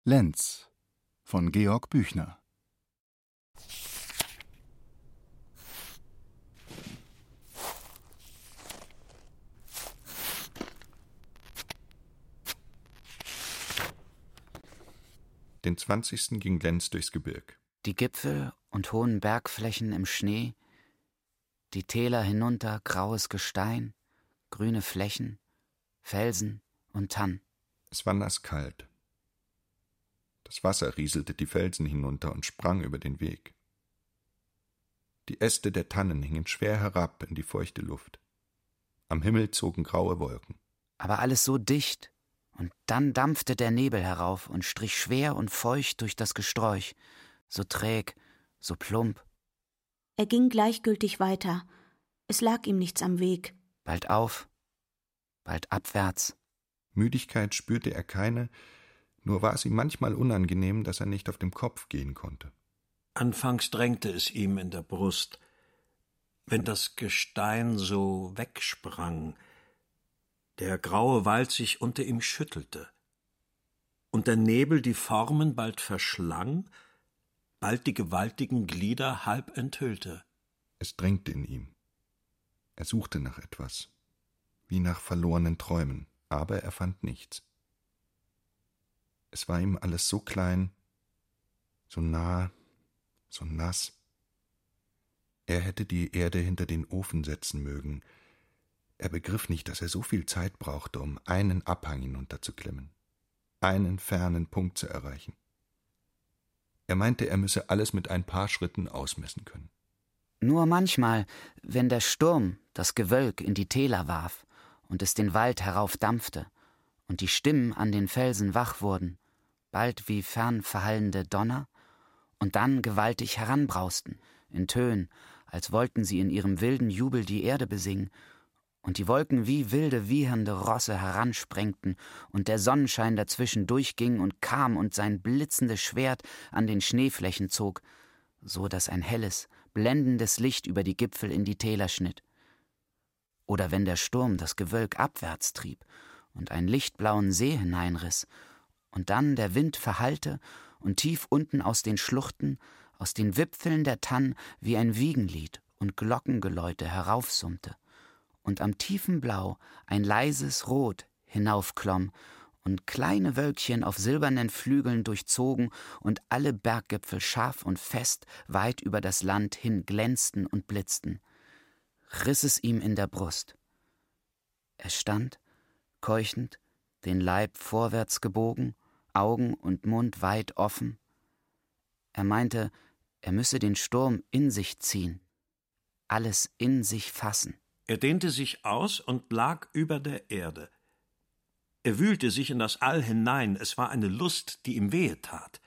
Lenz von Georg Büchner. Den 20. ging Lenz durchs Gebirg. Die Gipfel und hohen Bergflächen im Schnee, die Täler hinunter, graues Gestein, grüne Flächen, Felsen und Tann. Es war nasskalt. Das Wasser rieselte die Felsen hinunter und sprang über den Weg. Die Äste der Tannen hingen schwer herab in die feuchte Luft. Am Himmel zogen graue Wolken. Aber alles so dicht, und dann dampfte der Nebel herauf und strich schwer und feucht durch das Gesträuch, so träg, so plump. Er ging gleichgültig weiter. Es lag ihm nichts am Weg. Bald auf, bald abwärts. Müdigkeit spürte er keine, nur war es ihm manchmal unangenehm, dass er nicht auf dem Kopf gehen konnte. Anfangs drängte es ihm in der Brust, wenn das Gestein so wegsprang, der graue Wald sich unter ihm schüttelte und der Nebel die Formen bald verschlang, bald die gewaltigen Glieder halb enthüllte. Es drängte in ihm. Er suchte nach etwas, wie nach verlorenen Träumen, aber er fand nichts. Es war ihm alles so klein, so nah, so nass. Er hätte die Erde hinter den Ofen setzen mögen. Er begriff nicht, dass er so viel Zeit brauchte, um einen Abhang hinunterzuklimmen, einen fernen Punkt zu erreichen. Er meinte, er müsse alles mit ein paar Schritten ausmessen können. Nur manchmal, wenn der Sturm das Gewölk in die Täler warf und es den Wald heraufdampfte und die Stimmen an den Felsen wach wurden, bald wie fern verhallende Donner und dann gewaltig heranbrausten, in Tönen, als wollten sie in ihrem wilden Jubel die Erde besingen, und die Wolken wie wilde, wiehernde Rosse heransprengten und der Sonnenschein dazwischen durchging und kam und sein blitzendes Schwert an den Schneeflächen zog, so dass ein helles, blendendes Licht über die Gipfel in die Täler schnitt. Oder wenn der Sturm das Gewölk abwärts trieb und einen lichtblauen See hineinriss, und dann der Wind verhallte und tief unten aus den Schluchten, aus den Wipfeln der Tann wie ein Wiegenlied und Glockengeläute heraufsummte, und am tiefen Blau ein leises Rot hinaufklomm und kleine Wölkchen auf silbernen Flügeln durchzogen und alle Berggipfel scharf und fest weit über das Land hin glänzten und blitzten, riss es ihm in der Brust. Er stand, keuchend, den Leib vorwärts gebogen, Augen und Mund weit offen. Er meinte, er müsse den Sturm in sich ziehen, alles in sich fassen. Er dehnte sich aus und lag über der Erde. Er wühlte sich in das All hinein, es war eine Lust, die ihm wehe tat.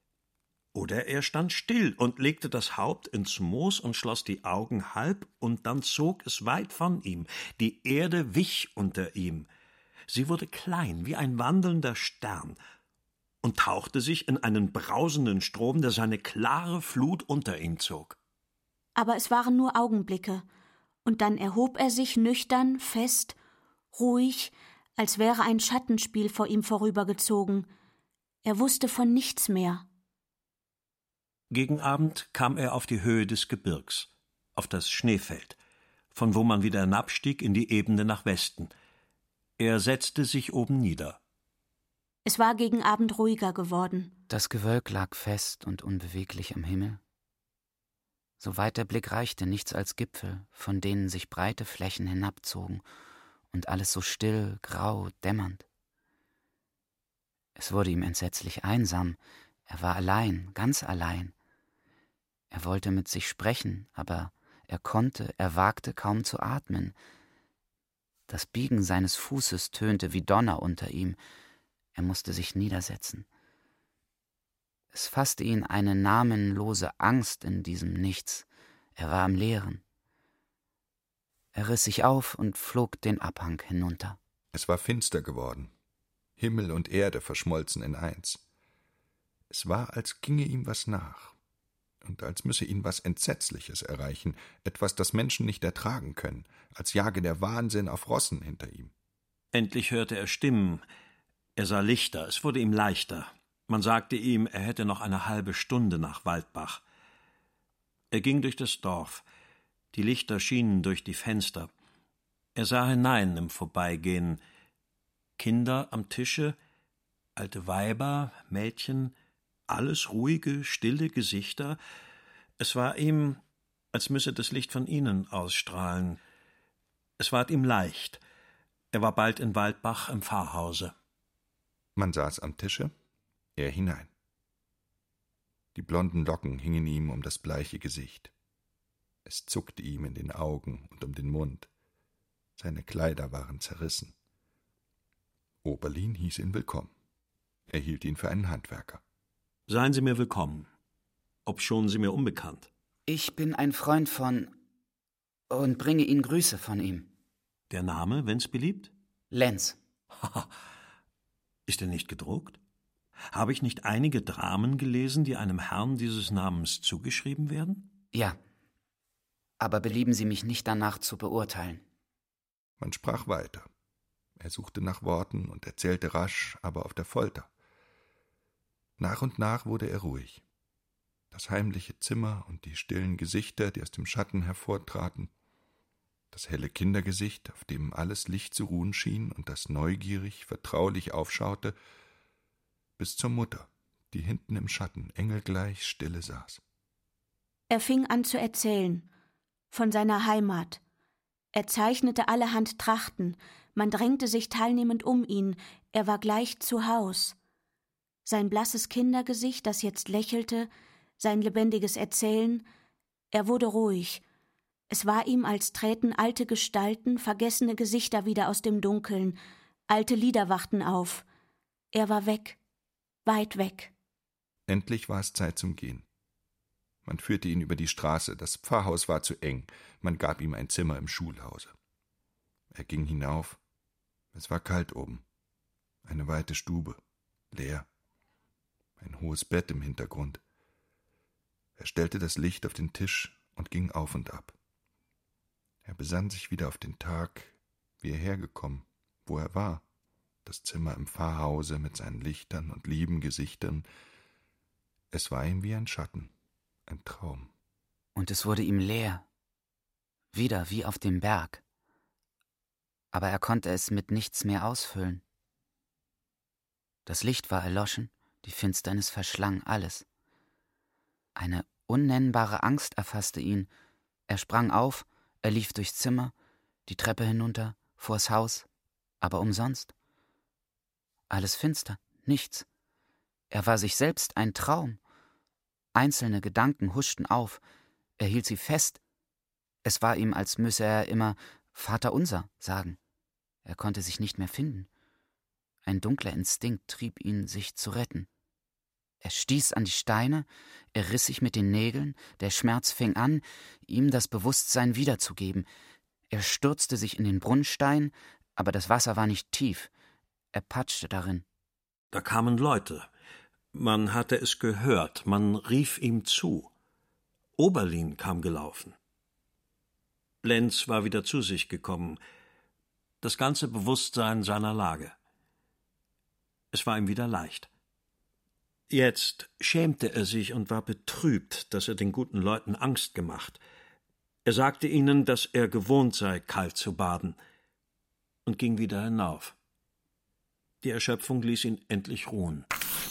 Oder er stand still und legte das Haupt ins Moos und schloss die Augen halb, und dann zog es weit von ihm. Die Erde wich unter ihm. Sie wurde klein wie ein wandelnder Stern und tauchte sich in einen brausenden Strom, der seine klare Flut unter ihn zog. Aber es waren nur Augenblicke, und dann erhob er sich nüchtern, fest, ruhig, als wäre ein Schattenspiel vor ihm vorübergezogen. Er wusste von nichts mehr. Gegen Abend kam er auf die Höhe des Gebirgs, auf das Schneefeld, von wo man wieder hinabstieg in die Ebene nach Westen. Er setzte sich oben nieder. Es war gegen Abend ruhiger geworden. Das Gewölk lag fest und unbeweglich am Himmel. Soweit der Blick reichte, nichts als Gipfel, von denen sich breite Flächen hinabzogen, und alles so still, grau, dämmernd. Es wurde ihm entsetzlich einsam, er war allein, ganz allein. Er wollte mit sich sprechen, aber er wagte kaum zu atmen. Das Biegen seines Fußes tönte wie Donner unter ihm, er musste sich niedersetzen. Es fasste ihn eine namenlose Angst in diesem Nichts. Er war am Leeren. Er riss sich auf und flog den Abhang hinunter. Es war finster geworden. Himmel und Erde verschmolzen in eins. Es war, als ginge ihm was nach und als müsse ihn was Entsetzliches erreichen, etwas, das Menschen nicht ertragen können, als jage der Wahnsinn auf Rossen hinter ihm. Endlich hörte er Stimmen. Er sah Lichter, es wurde ihm leichter. Man sagte ihm, er hätte noch eine halbe Stunde nach Waldbach. Er ging durch das Dorf. Die Lichter schienen durch die Fenster. Er sah hinein im Vorbeigehen. Kinder am Tische, alte Weiber, Mädchen, alles ruhige, stille Gesichter. Es war ihm, als müsse das Licht von ihnen ausstrahlen. Es ward ihm leicht. Er war bald in Waldbach im Pfarrhause. Man saß am Tische, er hinein. Die blonden Locken hingen ihm um das bleiche Gesicht. Es zuckte ihm in den Augen und um den Mund. Seine Kleider waren zerrissen. Oberlin hieß ihn willkommen. Er hielt ihn für einen Handwerker. »Seien Sie mir willkommen, obschon Sie mir unbekannt.« »Ich bin ein Freund von und bringe Ihnen Grüße von ihm.« »Der Name, wenn's beliebt?« »Lenz.« »Ist er nicht gedruckt? Habe ich nicht einige Dramen gelesen, die einem Herrn dieses Namens zugeschrieben werden?« »Ja, aber belieben Sie mich nicht danach zu beurteilen.« Man sprach weiter. Er suchte nach Worten und erzählte rasch, aber auf der Folter. Nach und nach wurde er ruhig. Das heimliche Zimmer und die stillen Gesichter, die aus dem Schatten hervortraten, das helle Kindergesicht, auf dem alles Licht zu ruhen schien und das neugierig, vertraulich aufschaute, bis zur Mutter, die hinten im Schatten engelgleich stille saß. Er fing an zu erzählen, von seiner Heimat. Er zeichnete allerhand Trachten, man drängte sich teilnehmend um ihn, er war gleich zu Haus. Sein blasses Kindergesicht, das jetzt lächelte, sein lebendiges Erzählen, er wurde ruhig. Es war ihm, als träten alte Gestalten, vergessene Gesichter wieder aus dem Dunkeln, alte Lieder wachten auf. Er war weg, weit weg. Endlich war es Zeit zum Gehen. Man führte ihn über die Straße, das Pfarrhaus war zu eng, man gab ihm ein Zimmer im Schulhause. Er ging hinauf, es war kalt oben, eine weite Stube, leer, ein hohes Bett im Hintergrund. Er stellte das Licht auf den Tisch und ging auf und ab. Er besann sich wieder auf den Tag, wie er hergekommen, wo er war, das Zimmer im Pfarrhause mit seinen Lichtern und lieben Gesichtern. Es war ihm wie ein Schatten, ein Traum. Und es wurde ihm leer, wieder wie auf dem Berg. Aber er konnte es mit nichts mehr ausfüllen. Das Licht war erloschen, die Finsternis verschlang alles. Eine unnennbare Angst erfasste ihn. Er sprang auf, er lief durchs Zimmer, die Treppe hinunter, vors Haus, aber umsonst. Alles finster, nichts. Er war sich selbst ein Traum. Einzelne Gedanken huschten auf, er hielt sie fest. Es war ihm, als müsse er immer »Vaterunser« sagen. Er konnte sich nicht mehr finden. Ein dunkler Instinkt trieb ihn, sich zu retten. Er stieß an die Steine, er riss sich mit den Nägeln, der Schmerz fing an, ihm das Bewusstsein wiederzugeben. Er stürzte sich in den Brunnenstein, aber das Wasser war nicht tief. Er patschte darin. Da kamen Leute. Man hatte es gehört, man rief ihm zu. Oberlin kam gelaufen. Lenz war wieder zu sich gekommen, das ganze Bewusstsein seiner Lage. Es war ihm wieder leicht. Jetzt schämte er sich und war betrübt, dass er den guten Leuten Angst gemacht. Er sagte ihnen, dass er gewohnt sei, kalt zu baden, und ging wieder hinauf. Die Erschöpfung ließ ihn endlich ruhen.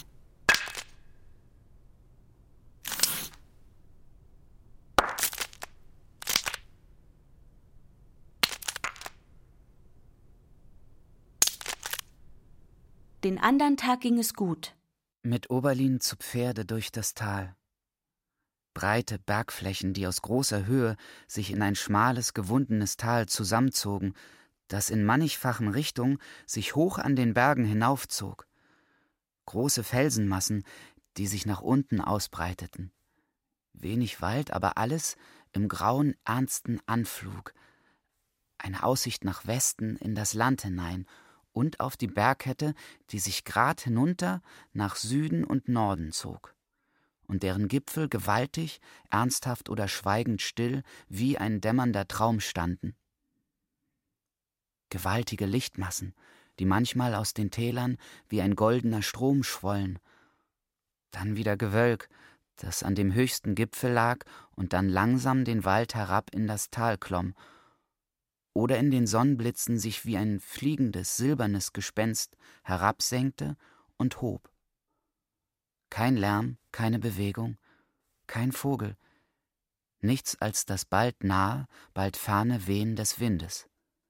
Den andern Tag ging es gut. Mit Oberlin zu Pferde durch das Tal. Breite Bergflächen, die aus großer Höhe sich in ein schmales, gewundenes Tal zusammenzogen, das in mannigfachen Richtungen sich hoch an den Bergen hinaufzog. Große Felsenmassen, die sich nach unten ausbreiteten. Wenig Wald, aber alles im grauen, ernsten Anflug. Eine Aussicht nach Westen in das Land hinein und auf die Bergkette, die sich grad hinunter nach Süden und Norden zog und deren Gipfel gewaltig, ernsthaft oder schweigend still wie ein dämmernder Traum standen. Gewaltige Lichtmassen, die manchmal aus den Tälern wie ein goldener Strom schwollen Dann wieder Gewölk, das an dem höchsten Gipfel lag und dann langsam den Wald herab in das Tal klomm, oder in den Sonnenblitzen sich wie ein fliegendes, silbernes Gespenst herabsenkte und hob. Kein Lärm, keine Bewegung, kein Vogel, nichts als das bald nahe, bald ferne Wehen des Windes.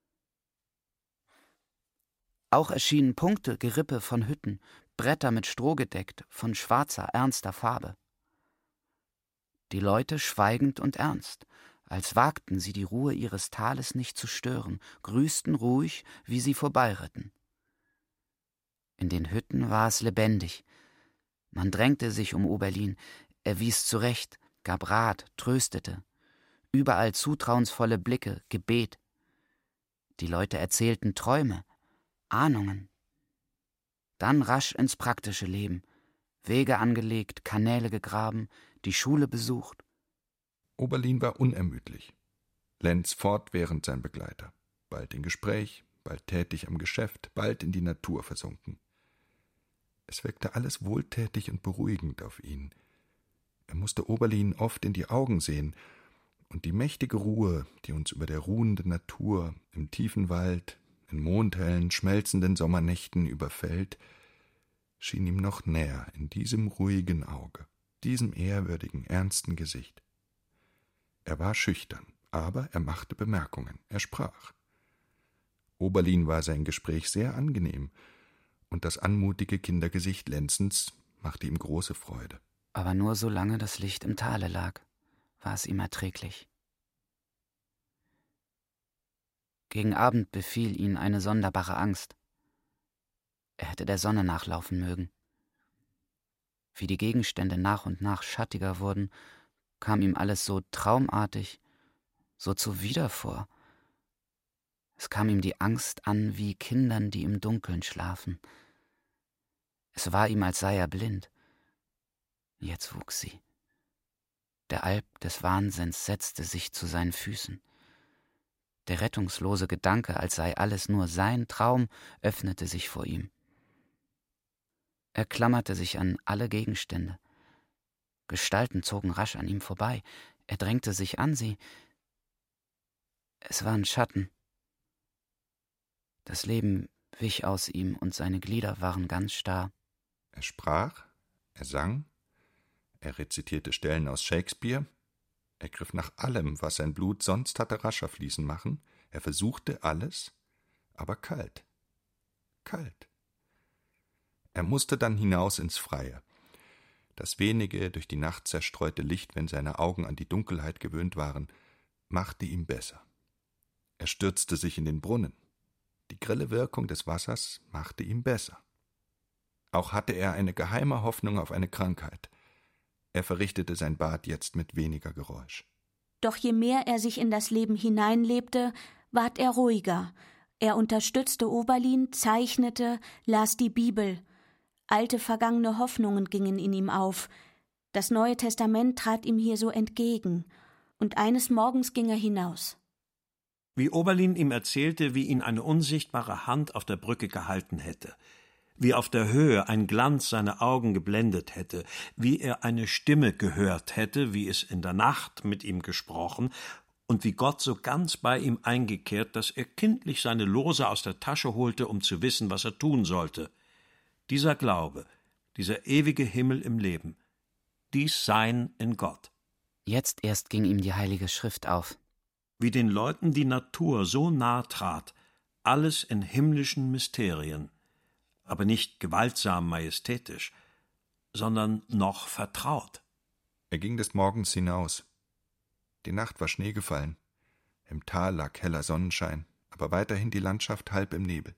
Auch erschienen Punkte, Gerippe von Hütten, Bretter mit Stroh gedeckt, von schwarzer, ernster Farbe. Die Leute schweigend und ernst, als wagten sie die Ruhe ihres Tales nicht zu stören, grüßten ruhig, wie sie vorbeiritten. In den Hütten war es lebendig. Man drängte sich um Oberlin, er wies zurecht, gab Rat, tröstete. Überall zutrauensvolle Blicke, Gebet. Die Leute erzählten Träume, Ahnungen. Dann rasch ins praktische Leben. Wege angelegt, Kanäle gegraben, die Schule besucht. Oberlin war unermüdlich. Lenz fortwährend sein Begleiter. Bald in Gespräch, bald tätig am Geschäft, bald in die Natur versunken. Es wirkte alles wohltätig und beruhigend auf ihn. Er musste Oberlin oft in die Augen sehen, und die mächtige Ruhe, die uns über der ruhenden Natur im tiefen Wald, in mondhellen, schmelzenden Sommernächten überfällt, schien ihm noch näher in diesem ruhigen Auge, diesem ehrwürdigen, ernsten Gesicht. Er war schüchtern, aber er machte Bemerkungen, er sprach. Oberlin war sein Gespräch sehr angenehm, und das anmutige Kindergesicht Lenzens machte ihm große Freude. Aber nur solange das Licht im Tale lag, war es ihm erträglich. Gegen Abend befiel ihn eine sonderbare Angst. Er hätte der Sonne nachlaufen mögen. Wie die Gegenstände nach und nach schattiger wurden, kam ihm alles so traumartig, so zuwider vor. Es kam ihm die Angst an wie Kindern, die im Dunkeln schlafen. Es war ihm, als sei er blind. Jetzt wuchs sie. Der Alp des Wahnsinns setzte sich zu seinen Füßen. Der rettungslose Gedanke, als sei alles nur sein Traum, öffnete sich vor ihm. Er klammerte sich an alle Gegenstände. Gestalten zogen rasch an ihm vorbei. Er drängte sich an sie. Es waren Schatten. Das Leben wich aus ihm und seine Glieder waren ganz starr. Er sprach, er sang, er rezitierte Stellen aus Shakespeare, er griff nach allem, was sein Blut sonst hatte rascher fließen machen, er versuchte alles, aber kalt, kalt. Er musste dann hinaus ins Freie. Das wenige, durch die Nacht zerstreute Licht, wenn seine Augen an die Dunkelheit gewöhnt waren, machte ihm besser. Er stürzte sich in den Brunnen. Die grelle Wirkung des Wassers machte ihm besser. Auch hatte er eine geheime Hoffnung auf eine Krankheit. Er verrichtete sein Bad jetzt mit weniger Geräusch. Doch je mehr er sich in das Leben hineinlebte, ward er ruhiger. Er unterstützte Oberlin, zeichnete, las die Bibel. Alte, vergangene Hoffnungen gingen in ihm auf. Das Neue Testament trat ihm hier so entgegen. Und eines Morgens ging er hinaus. Wie Oberlin ihm erzählte, wie ihn eine unsichtbare Hand auf der Brücke gehalten hätte, wie auf der Höhe ein Glanz seine Augen geblendet hätte, wie er eine Stimme gehört hätte, wie es in der Nacht mit ihm gesprochen, und wie Gott so ganz bei ihm eingekehrt, dass er kindlich seine Lose aus der Tasche holte, um zu wissen, was er tun sollte. Dieser Glaube, dieser ewige Himmel im Leben, dies Sein in Gott. Jetzt erst ging ihm die Heilige Schrift auf. Wie den Leuten die Natur so nah trat, alles in himmlischen Mysterien, aber nicht gewaltsam majestätisch, sondern noch vertraut. Er ging des Morgens hinaus. Die Nacht war Schnee gefallen. Im Tal lag heller Sonnenschein, aber weiterhin die Landschaft halb im Nebel.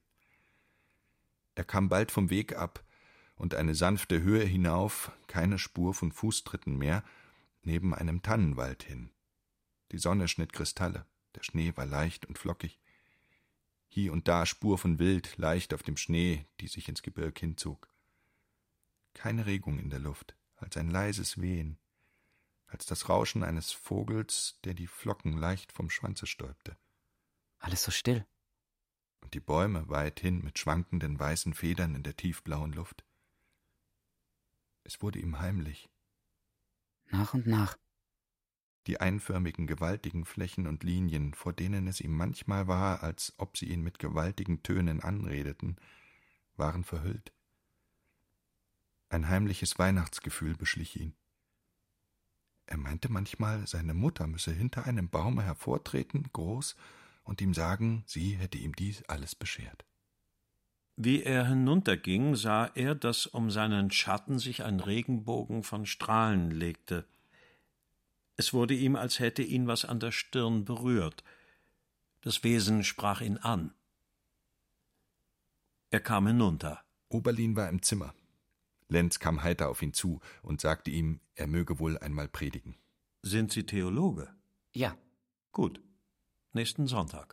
Er kam bald vom Weg ab und eine sanfte Höhe hinauf, keine Spur von Fußtritten mehr, neben einem Tannenwald hin. Die Sonne schnitt Kristalle, der Schnee war leicht und flockig. Hier und da Spur von Wild, leicht auf dem Schnee, die sich ins Gebirg hinzog. Keine Regung in der Luft, als ein leises Wehen, als das Rauschen eines Vogels, der die Flocken leicht vom Schwanze stäubte. Alles so still. Und die Bäume weithin mit schwankenden weißen Federn in der tiefblauen Luft. Es wurde ihm heimlich. Nach und nach. Die einförmigen, gewaltigen Flächen und Linien, vor denen es ihm manchmal war, als ob sie ihn mit gewaltigen Tönen anredeten, waren verhüllt. Ein heimliches Weihnachtsgefühl beschlich ihn. Er meinte manchmal, seine Mutter müsse hinter einem Baume hervortreten, groß, und ihm sagen, sie hätte ihm dies alles beschert. Wie er hinunterging, sah er, dass um seinen Schatten sich ein Regenbogen von Strahlen legte. Es wurde ihm, als hätte ihn was an der Stirn berührt. Das Wesen sprach ihn an. Er kam hinunter. Oberlin war im Zimmer. Lenz kam heiter auf ihn zu und sagte ihm, er möge wohl einmal predigen. Sind Sie Theologe? Ja. Gut. Nächsten Sonntag.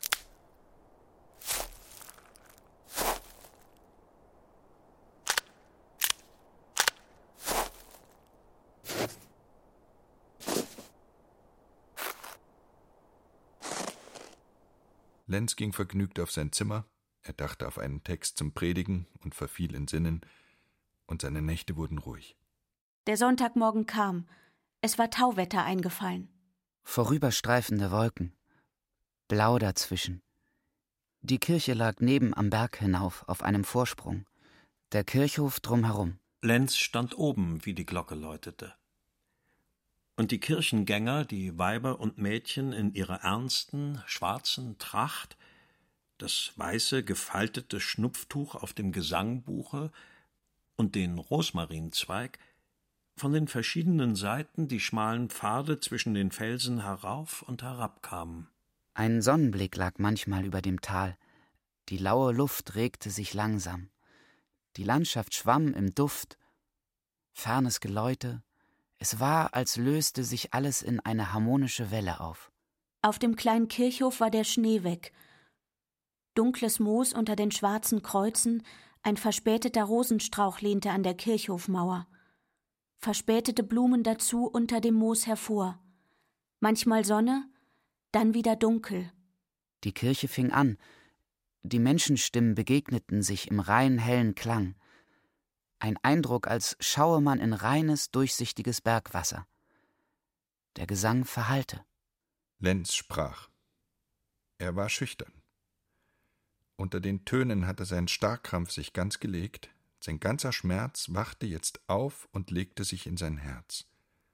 Lenz ging vergnügt auf sein Zimmer, er dachte auf einen Text zum Predigen und verfiel in Sinnen, und seine Nächte wurden ruhig. Der Sonntagmorgen kam. Es war Tauwetter eingefallen. Vorüberstreifende Wolken. Blau dazwischen. Die Kirche lag neben am Berg hinauf auf einem Vorsprung. Der Kirchhof drumherum. Lenz stand oben, wie die Glocke läutete. Und die Kirchengänger, die Weiber und Mädchen in ihrer ernsten, schwarzen Tracht, das weiße, gefaltete Schnupftuch auf dem Gesangbuche und den Rosmarinzweig, von den verschiedenen Seiten die schmalen Pfade zwischen den Felsen herauf und herabkamen. Ein Sonnenblick lag manchmal über dem Tal. Die laue Luft regte sich langsam. Die Landschaft schwamm im Duft. Fernes Geläute. Es war, als löste sich alles in eine harmonische Welle auf. Auf dem kleinen Kirchhof war der Schnee weg. Dunkles Moos unter den schwarzen Kreuzen, ein verspäteter Rosenstrauch lehnte an der Kirchhofmauer. Verspätete Blumen dazu unter dem Moos hervor. Manchmal Sonne, dann wieder dunkel. Die Kirche fing an. Die Menschenstimmen begegneten sich im rein hellen Klang. Ein Eindruck, als schaue man in reines, durchsichtiges Bergwasser. Der Gesang verhallte. Lenz sprach. Er war schüchtern. Unter den Tönen hatte sein Starrkrampf sich ganz gelegt, sein ganzer Schmerz wachte jetzt auf und legte sich in sein Herz.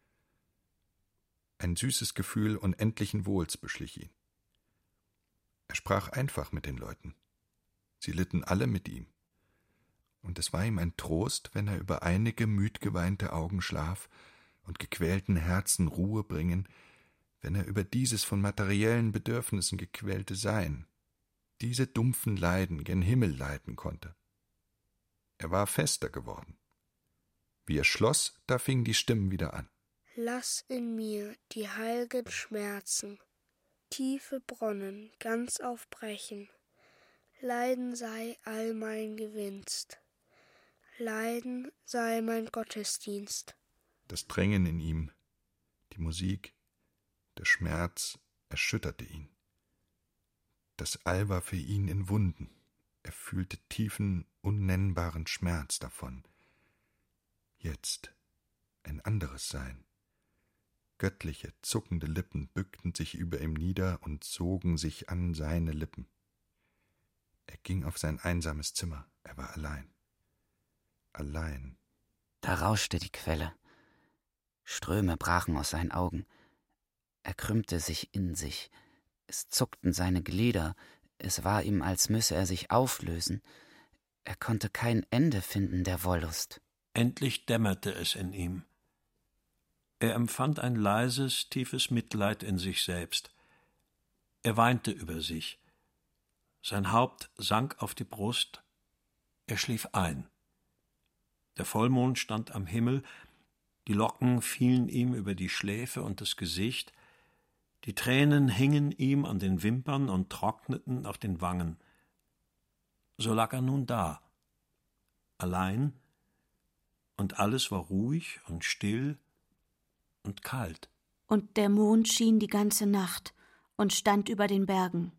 Ein süßes Gefühl unendlichen Wohls beschlich ihn. Er sprach einfach mit den Leuten. Sie litten alle mit ihm. Und es war ihm ein Trost, wenn er über einige müdgeweinte Augen schlaf und gequälten Herzen Ruhe bringen, wenn er über dieses von materiellen Bedürfnissen gequälte Sein, diese dumpfen Leiden gen Himmel leiten konnte. Er war fester geworden. Wie er schloss, da fingen die Stimmen wieder an. Lass in mir die heilgen Schmerzen, tiefe Bronnen ganz aufbrechen. Leiden sei all mein Gewinst. Leiden sei mein Gottesdienst. Das Drängen in ihm, die Musik, der Schmerz erschütterte ihn. Das All war für ihn in Wunden. Er fühlte tiefen, unnennbaren Schmerz davon. Jetzt ein anderes Sein. Göttliche, zuckende Lippen bückten sich über ihm nieder und zogen sich an seine Lippen. Er ging auf sein einsames Zimmer. Er war allein. Allein. Da rauschte die Quelle. Ströme brachen aus seinen Augen. Er krümmte sich in sich. Es zuckten seine Glieder. Es war ihm, als müsse er sich auflösen. Er konnte kein Ende finden der Wollust. Endlich dämmerte es in ihm. Er empfand ein leises, tiefes Mitleid in sich selbst. Er weinte über sich. Sein Haupt sank auf die Brust. Er schlief ein. Der Vollmond stand am Himmel, die Locken fielen ihm über die Schläfe und das Gesicht, die Tränen hingen ihm an den Wimpern und trockneten auf den Wangen. So lag er nun da, allein, und alles war ruhig und still und kalt. Und der Mond schien die ganze Nacht und stand über den Bergen.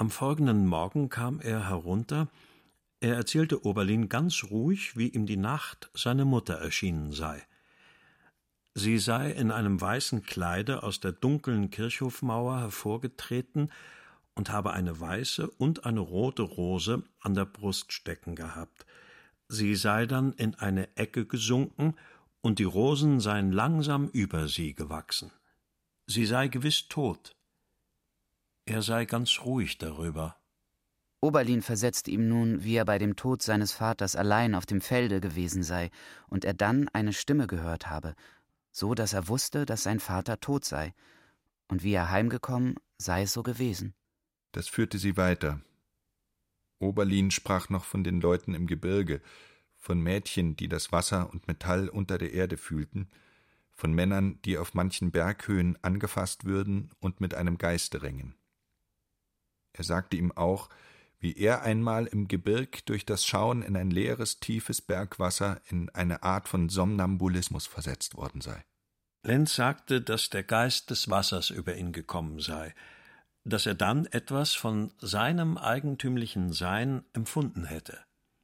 Am folgenden Morgen kam er herunter. Er erzählte Oberlin ganz ruhig, wie ihm die Nacht seine Mutter erschienen sei. Sie sei in einem weißen Kleide aus der dunklen Kirchhofmauer hervorgetreten und habe eine weiße und eine rote Rose an der Brust stecken gehabt. Sie sei dann in eine Ecke gesunken, und die Rosen seien langsam über sie gewachsen. Sie sei gewiss tot. Er sei ganz ruhig darüber. Oberlin versetzte ihm nun, wie er bei dem Tod seines Vaters allein auf dem Felde gewesen sei und er dann eine Stimme gehört habe, so dass er wusste, dass sein Vater tot sei, und wie er heimgekommen, sei es so gewesen. Das führte sie weiter. Oberlin sprach noch von den Leuten im Gebirge, von Mädchen, die das Wasser und Metall unter der Erde fühlten, von Männern, die auf manchen Berghöhen angefasst würden und mit einem Geiste ringen. Er sagte ihm auch, wie er einmal im Gebirg durch das Schauen in ein leeres, tiefes Bergwasser in eine Art von Somnambulismus versetzt worden sei. Lenz sagte, dass der Geist des Wassers über ihn gekommen sei, dass er dann etwas von seinem eigentümlichen Sein empfunden hätte.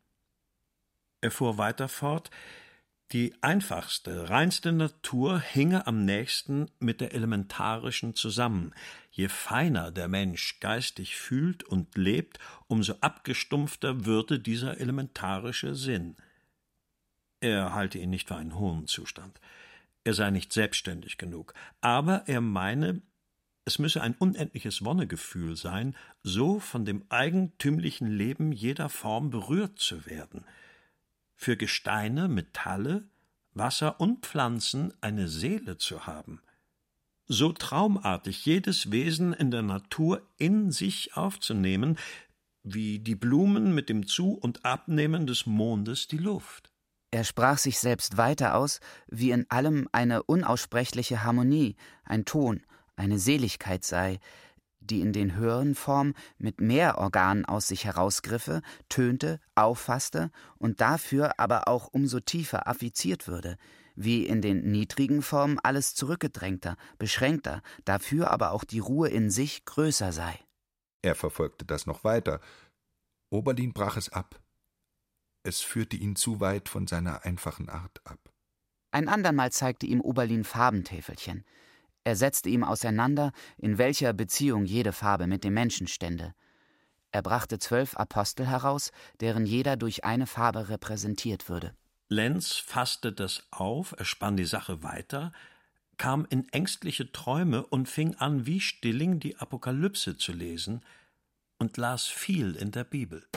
Er fuhr weiter fort, die einfachste, reinste Natur hinge am nächsten mit der elementarischen zusammen. Je feiner der Mensch geistig fühlt und lebt, umso abgestumpfter würde dieser elementarische Sinn. Er halte ihn nicht für einen hohen Zustand. Er sei nicht selbstständig genug, aber er meine, es müsse ein unendliches Wonnegefühl sein, so von dem eigentümlichen Leben jeder Form berührt zu werden. Für Gesteine, Metalle, Wasser und Pflanzen eine Seele zu haben, so traumartig jedes Wesen in der Natur in sich aufzunehmen, wie die Blumen mit dem Zu- und Abnehmen des Mondes die Luft. Er sprach sich selbst weiter aus, wie in allem eine unaussprechliche Harmonie, ein Ton, eine Seligkeit sei, die in den höheren Formen mit mehr Organen aus sich herausgriffe, tönte, auffasste und dafür aber auch umso tiefer affiziert würde, wie in den niedrigen Formen alles zurückgedrängter, beschränkter, dafür aber auch die Ruhe in sich größer sei. Er verfolgte das noch weiter. Oberlin brach es ab. Es führte ihn zu weit von seiner einfachen Art ab. Ein andermal zeigte ihm Oberlin Farbentäfelchen. Er setzte ihm auseinander, in welcher Beziehung jede Farbe mit dem Menschen stände. Er brachte 12 Apostel heraus, deren jeder durch eine Farbe repräsentiert würde. Lenz fasste das auf, er spann die Sache weiter, kam in ängstliche Träume und fing an, wie Stilling die Apokalypse zu lesen und las viel in der Bibel.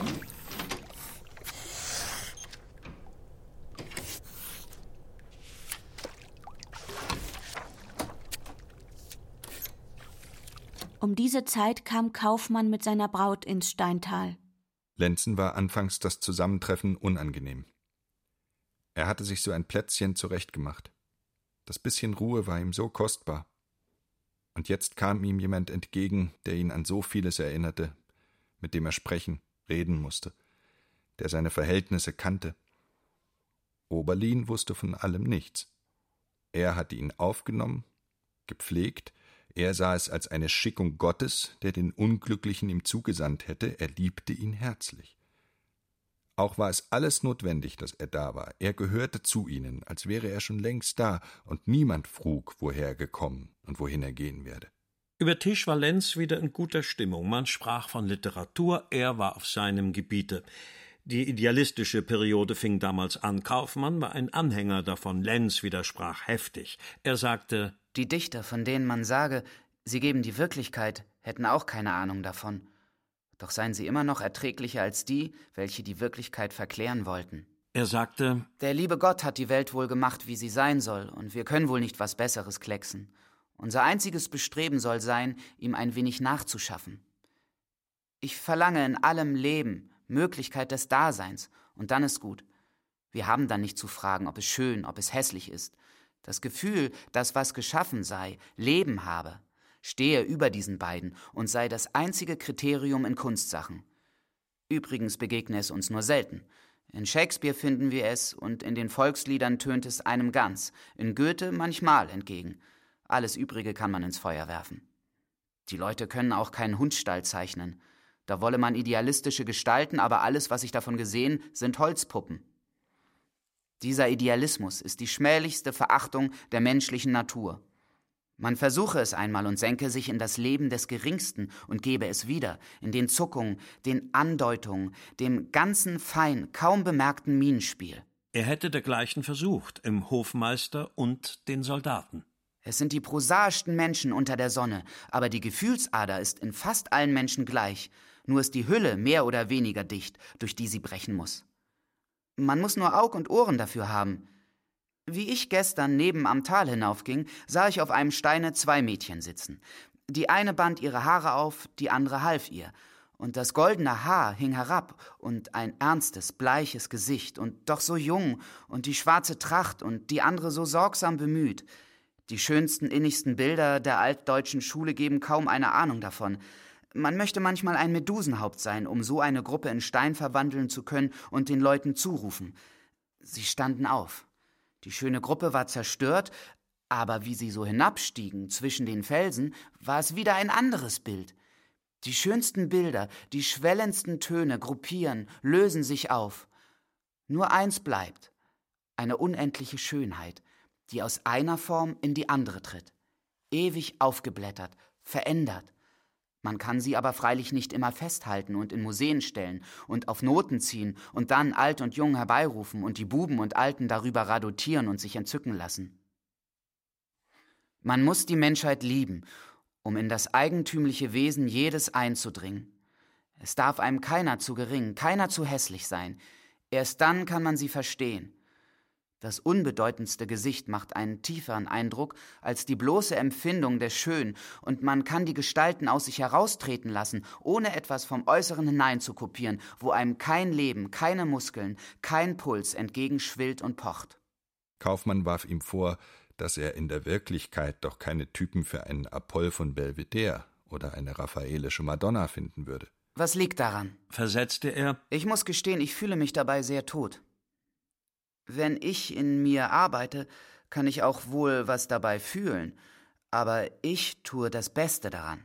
Um diese Zeit kam Kaufmann mit seiner Braut ins Steintal. Lenzen war anfangs das Zusammentreffen unangenehm. Er hatte sich so ein Plätzchen zurechtgemacht. Das bisschen Ruhe war ihm so kostbar. Und jetzt kam ihm jemand entgegen, der ihn an so vieles erinnerte, mit dem er sprechen, reden musste, der seine Verhältnisse kannte. Oberlin wusste von allem nichts. Er hatte ihn aufgenommen, gepflegt. Er sah es als eine Schickung Gottes, der den Unglücklichen ihm zugesandt hätte. Er liebte ihn herzlich. Auch war es alles notwendig, dass er da war. Er gehörte zu ihnen, als wäre er schon längst da, und niemand frug, woher er gekommen und wohin er gehen werde. Über Tisch war Lenz wieder in guter Stimmung. Man sprach von Literatur, er war auf seinem Gebiete. Die idealistische Periode fing damals an. Kaufmann war ein Anhänger davon. Lenz widersprach heftig. Er sagte: Die Dichter, von denen man sage, sie geben die Wirklichkeit, hätten auch keine Ahnung davon. Doch seien sie immer noch erträglicher als die, welche die Wirklichkeit verklären wollten. Er sagte: Der liebe Gott hat die Welt wohl gemacht, wie sie sein soll, und wir können wohl nicht was Besseres klecksen. Unser einziges Bestreben soll sein, ihm ein wenig nachzuschaffen. Ich verlange in allem Leben, Möglichkeit des Daseins, und dann ist gut. Wir haben dann nicht zu fragen, ob es schön, ob es hässlich ist. Das Gefühl, dass was geschaffen sei, Leben habe, stehe über diesen beiden und sei das einzige Kriterium in Kunstsachen. Übrigens begegne es uns nur selten. In Shakespeare finden wir es und in den Volksliedern tönt es einem ganz, in Goethe manchmal entgegen. Alles Übrige kann man ins Feuer werfen. Die Leute können auch keinen Hundstall zeichnen. Da wolle man idealistische Gestalten, aber alles, was ich davon gesehen, sind Holzpuppen. Dieser Idealismus ist die schmählichste Verachtung der menschlichen Natur. Man versuche es einmal und senke sich in das Leben des Geringsten und gebe es wieder, in den Zuckungen, den Andeutungen, dem ganzen fein, kaum bemerkten Mienenspiel. Er hätte dergleichen versucht, im Hofmeister und den Soldaten. Es sind die prosaischsten Menschen unter der Sonne, aber die Gefühlsader ist in fast allen Menschen gleich, nur ist die Hülle mehr oder weniger dicht, durch die sie brechen muss. Man muss nur Aug und Ohren dafür haben. Wie ich gestern neben am Tal hinaufging, sah ich auf einem Steine 2 Mädchen sitzen. Die eine band ihre Haare auf, die andere half ihr. Und das goldene Haar hing herab und ein ernstes, bleiches Gesicht und doch so jung und die schwarze Tracht und die andere so sorgsam bemüht. Die schönsten, innigsten Bilder der altdeutschen Schule geben kaum eine Ahnung davon. Man möchte manchmal ein Medusenhaupt sein, um so eine Gruppe in Stein verwandeln zu können und den Leuten zurufen. Sie standen auf. Die schöne Gruppe war zerstört, aber wie sie so hinabstiegen zwischen den Felsen, war es wieder ein anderes Bild. Die schönsten Bilder, die schwellendsten Töne gruppieren, lösen sich auf. Nur eins bleibt, eine unendliche Schönheit, die aus einer Form in die andere tritt, ewig aufgeblättert, verändert. Man kann sie aber freilich nicht immer festhalten und in Museen stellen und auf Noten ziehen und dann alt und jung herbeirufen und die Buben und Alten darüber radotieren und sich entzücken lassen. Man muss die Menschheit lieben, um in das eigentümliche Wesen jedes einzudringen. Es darf einem keiner zu gering, keiner zu hässlich sein. Erst dann kann man sie verstehen. Das unbedeutendste Gesicht macht einen tieferen Eindruck als die bloße Empfindung der Schön, und man kann die Gestalten aus sich heraustreten lassen, ohne etwas vom Äußeren hinein zu kopieren, wo einem kein Leben, keine Muskeln, kein Puls entgegenschwillt und pocht. Kaufmann warf ihm vor, dass er in der Wirklichkeit doch keine Typen für einen Apoll von Belvedere oder eine raffaelische Madonna finden würde. Was liegt daran? Versetzte er. Ich muss gestehen, ich fühle mich dabei sehr tot. Wenn ich in mir arbeite, kann ich auch wohl was dabei fühlen, aber ich tue das Beste daran.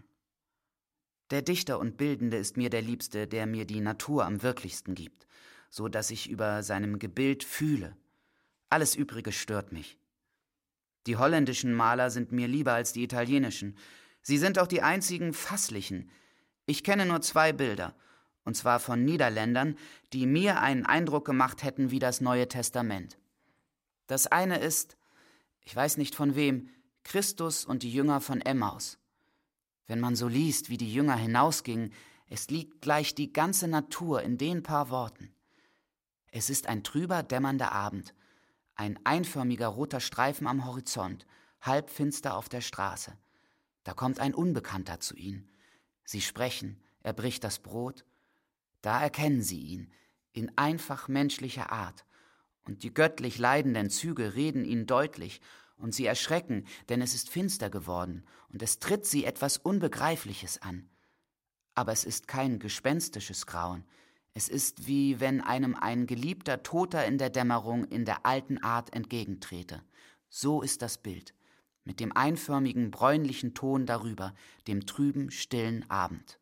Der Dichter und Bildende ist mir der Liebste, der mir die Natur am wirklichsten gibt, so dass ich über seinem Gebild fühle. Alles Übrige stört mich. Die holländischen Maler sind mir lieber als die italienischen. Sie sind auch die einzigen fasslichen. Ich kenne nur 2 Bilder, und zwar von Niederländern, die mir einen Eindruck gemacht hätten wie das Neue Testament. Das eine ist, ich weiß nicht von wem, Christus und die Jünger von Emmaus. Wenn man so liest, wie die Jünger hinausgingen, es liegt gleich die ganze Natur in den paar Worten. Es ist ein trüber, dämmernder Abend, ein einförmiger roter Streifen am Horizont, halbfinster auf der Straße. Da kommt ein Unbekannter zu ihnen. Sie sprechen, er bricht das Brot. Da erkennen sie ihn, in einfach menschlicher Art, und die göttlich leidenden Züge reden ihnen deutlich, und sie erschrecken, denn es ist finster geworden, und es tritt sie etwas Unbegreifliches an. Aber es ist kein gespenstisches Grauen, es ist wie wenn einem ein geliebter Toter in der Dämmerung in der alten Art entgegentrete. So ist das Bild, mit dem einförmigen, bräunlichen Ton darüber, dem trüben, stillen Abend.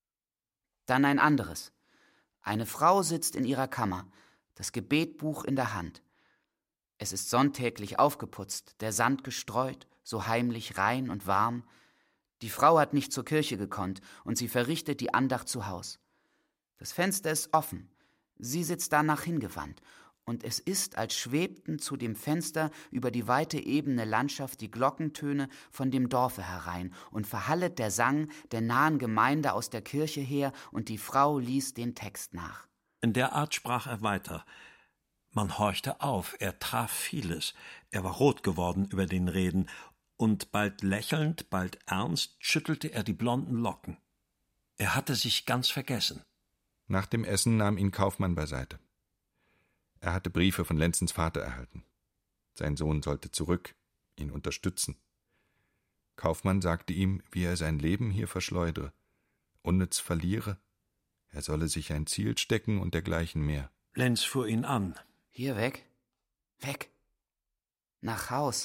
Dann ein anderes. Eine Frau sitzt in ihrer Kammer, das Gebetbuch in der Hand. Es ist sonntäglich aufgeputzt, der Sand gestreut, so heimlich rein und warm. Die Frau hat nicht zur Kirche gekonnt, und sie verrichtet die Andacht zu Haus. Das Fenster ist offen, sie sitzt danach hingewandt, und es ist, als schwebten zu dem Fenster über die weite ebene Landschaft die Glockentöne von dem Dorfe herein, und verhallet der Sang der nahen Gemeinde aus der Kirche her, und die Frau liest den Text nach. In der Art sprach er weiter. Man horchte auf, er traf vieles, er war rot geworden über den Reden, und bald lächelnd, bald ernst schüttelte er die blonden Locken. Er hatte sich ganz vergessen. Nach dem Essen nahm ihn Kaufmann beiseite. Er hatte Briefe von Lenzens Vater erhalten. Sein Sohn sollte zurück, ihn unterstützen. Kaufmann sagte ihm, wie er sein Leben hier verschleudere, unnütz verliere. Er solle sich ein Ziel stecken und dergleichen mehr. Lenz fuhr ihn an. Hier weg? Weg. Nach Haus.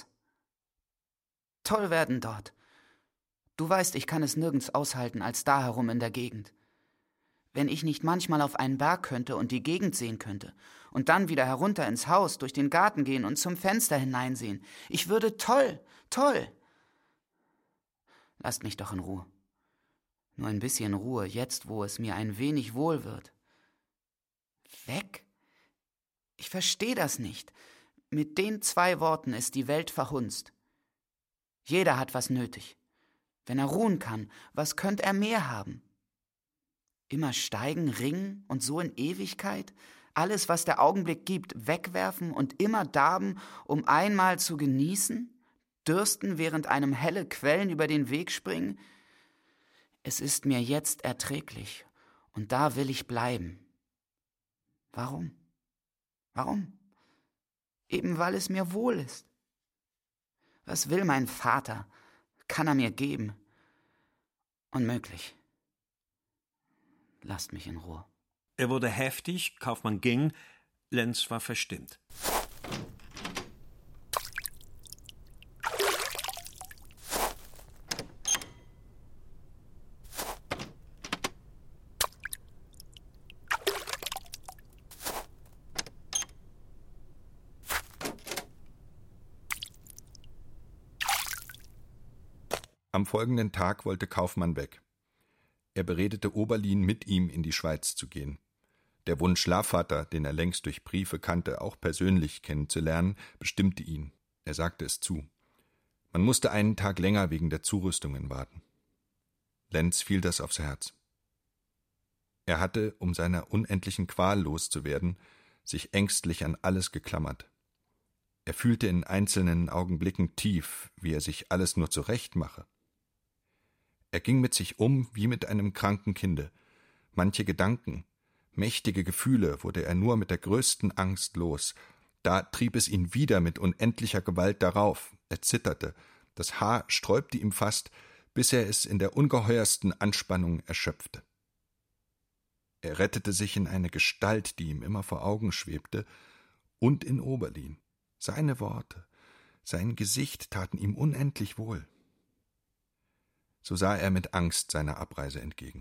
Toll werden dort. Du weißt, ich kann es nirgends aushalten als da herum in der Gegend. wenn ich nicht manchmal auf einen Berg könnte und die Gegend sehen könnte und dann wieder herunter ins Haus, durch den Garten gehen und zum Fenster hineinsehen. Ich würde toll. Lasst mich doch in Ruhe. Nur ein bisschen Ruhe, jetzt, wo es mir ein wenig wohl wird. Weg? Ich verstehe das nicht. Mit den 2 Worten ist die Welt verhunzt. Jeder hat was nötig. Wenn er ruhen kann, was könnte er mehr haben? Immer steigen, ringen und so in Ewigkeit? Alles, was der Augenblick gibt, wegwerfen und immer darben, um einmal zu genießen? Dürsten, während einem helle Quellen über den Weg springen? Es ist mir jetzt erträglich, und da will ich bleiben. Warum? Eben weil es mir wohl ist. Was will mein Vater? Kann er mir geben? Unmöglich. Lasst mich in Ruhe. Er wurde heftig, Kaufmann ging, Lenz war verstimmt. Am folgenden Tag wollte Kaufmann weg. Er beredete Oberlin, mit ihm in die Schweiz zu gehen. Der Wunsch, Schlavvater, den er längst durch Briefe kannte, auch persönlich kennenzulernen, bestimmte ihn. Er sagte es zu. Man musste einen Tag länger wegen der Zurüstungen warten. Lenz fiel das aufs Herz. Er hatte, um seiner unendlichen Qual loszuwerden, sich ängstlich an alles geklammert. Er fühlte in einzelnen Augenblicken tief, wie er sich alles nur zurechtmache. Er ging mit sich um wie mit einem kranken Kinde. Manche Gedanken, mächtige Gefühle wurde er nur mit der größten Angst los. Da trieb es ihn wieder mit unendlicher Gewalt darauf. Er zitterte, das Haar sträubte ihm fast, bis er es in der ungeheuersten Anspannung erschöpfte. Er rettete sich in eine Gestalt, die ihm immer vor Augen schwebte, und in Oberlin. Seine Worte, sein Gesicht taten ihm unendlich wohl. So sah er mit Angst seiner Abreise entgegen.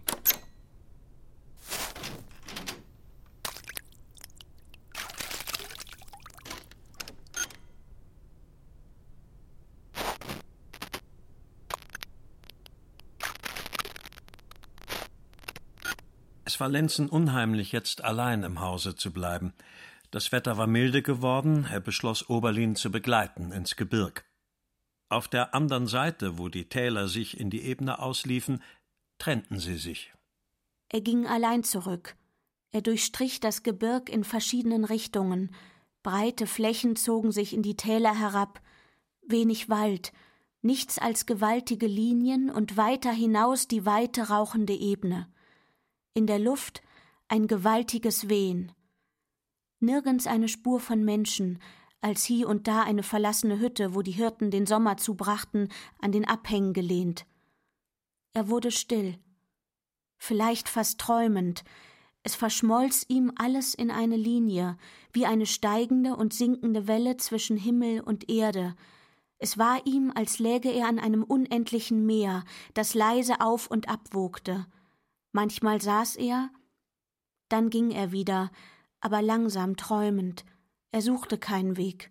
Es war Lenzen unheimlich, jetzt allein im Hause zu bleiben. Das Wetter war milde geworden, er beschloss, Oberlin zu begleiten ins Gebirg. Auf der anderen Seite, wo die Täler sich in die Ebene ausliefen, trennten sie sich. Er ging allein zurück. Er durchstrich das Gebirg in verschiedenen Richtungen. Breite Flächen zogen sich in die Täler herab. Wenig Wald, nichts als gewaltige Linien und weiter hinaus die weite, rauchende Ebene. In der Luft ein gewaltiges Wehen. Nirgends eine Spur von Menschen, als hie und da eine verlassene Hütte, wo die Hirten den Sommer zubrachten, an den Abhängen gelehnt. Er wurde still, vielleicht fast träumend. Es verschmolz ihm alles in eine Linie, wie eine steigende und sinkende Welle zwischen Himmel und Erde. Es war ihm, als läge er an einem unendlichen Meer, das leise auf und ab wogte. Manchmal saß er, dann ging er wieder, aber langsam träumend. Er suchte keinen Weg.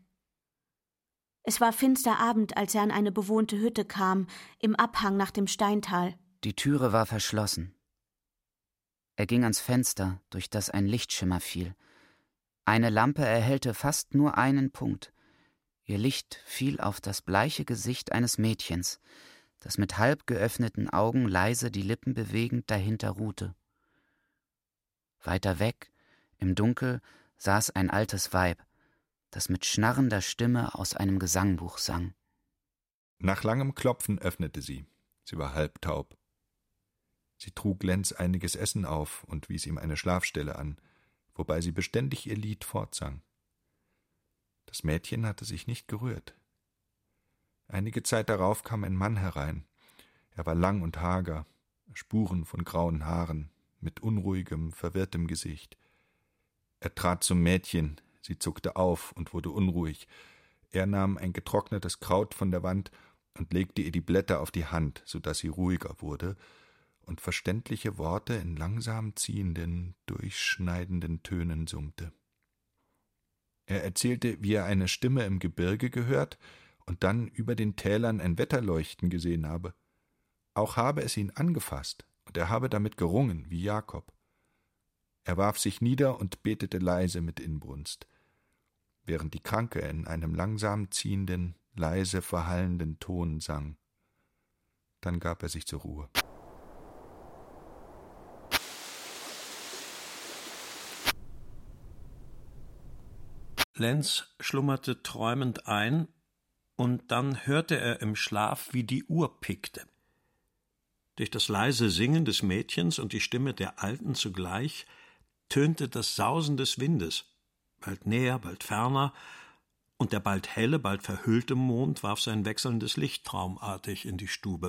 Es war finster Abend, als er an eine bewohnte Hütte kam, im Abhang nach dem Steintal. Die Türe war verschlossen. Er ging ans Fenster, durch das ein Lichtschimmer fiel. Eine Lampe erhellte fast nur einen Punkt. Ihr Licht fiel auf das bleiche Gesicht eines Mädchens, das mit halb geöffneten Augen leise die Lippen bewegend dahinter ruhte. Weiter weg, im Dunkel, saß ein altes Weib, das mit schnarrender Stimme aus einem Gesangbuch sang. Nach langem Klopfen öffnete sie. Sie war halbtaub. Sie trug Lenz einiges Essen auf und wies ihm eine Schlafstelle an, wobei sie beständig ihr Lied fortsang. Das Mädchen hatte sich nicht gerührt. Einige Zeit darauf kam ein Mann herein. Er war lang und hager, Spuren von grauen Haaren, mit unruhigem, verwirrtem Gesicht. Er trat zum Mädchen, sie zuckte auf und wurde unruhig. Er nahm ein getrocknetes Kraut von der Wand und legte ihr die Blätter auf die Hand, so daß sie ruhiger wurde, und verständliche Worte in langsam ziehenden, durchschneidenden Tönen summte. Er erzählte, wie er eine Stimme im Gebirge gehört und dann über den Tälern ein Wetterleuchten gesehen habe. Auch habe es ihn angefasst, und er habe damit gerungen, wie Jakob. Er warf sich nieder und betete leise mit Inbrunst, während die Kranke in einem langsam ziehenden, leise verhallenden Ton sang. Dann gab er sich zur Ruhe. Lenz schlummerte träumend ein, und dann hörte er im Schlaf, wie die Uhr pickte. Durch das leise Singen des Mädchens und die Stimme der Alten zugleich tönte das Sausen des Windes, bald näher, bald ferner, und der bald helle, bald verhüllte Mond warf sein wechselndes Licht traumartig in die Stube.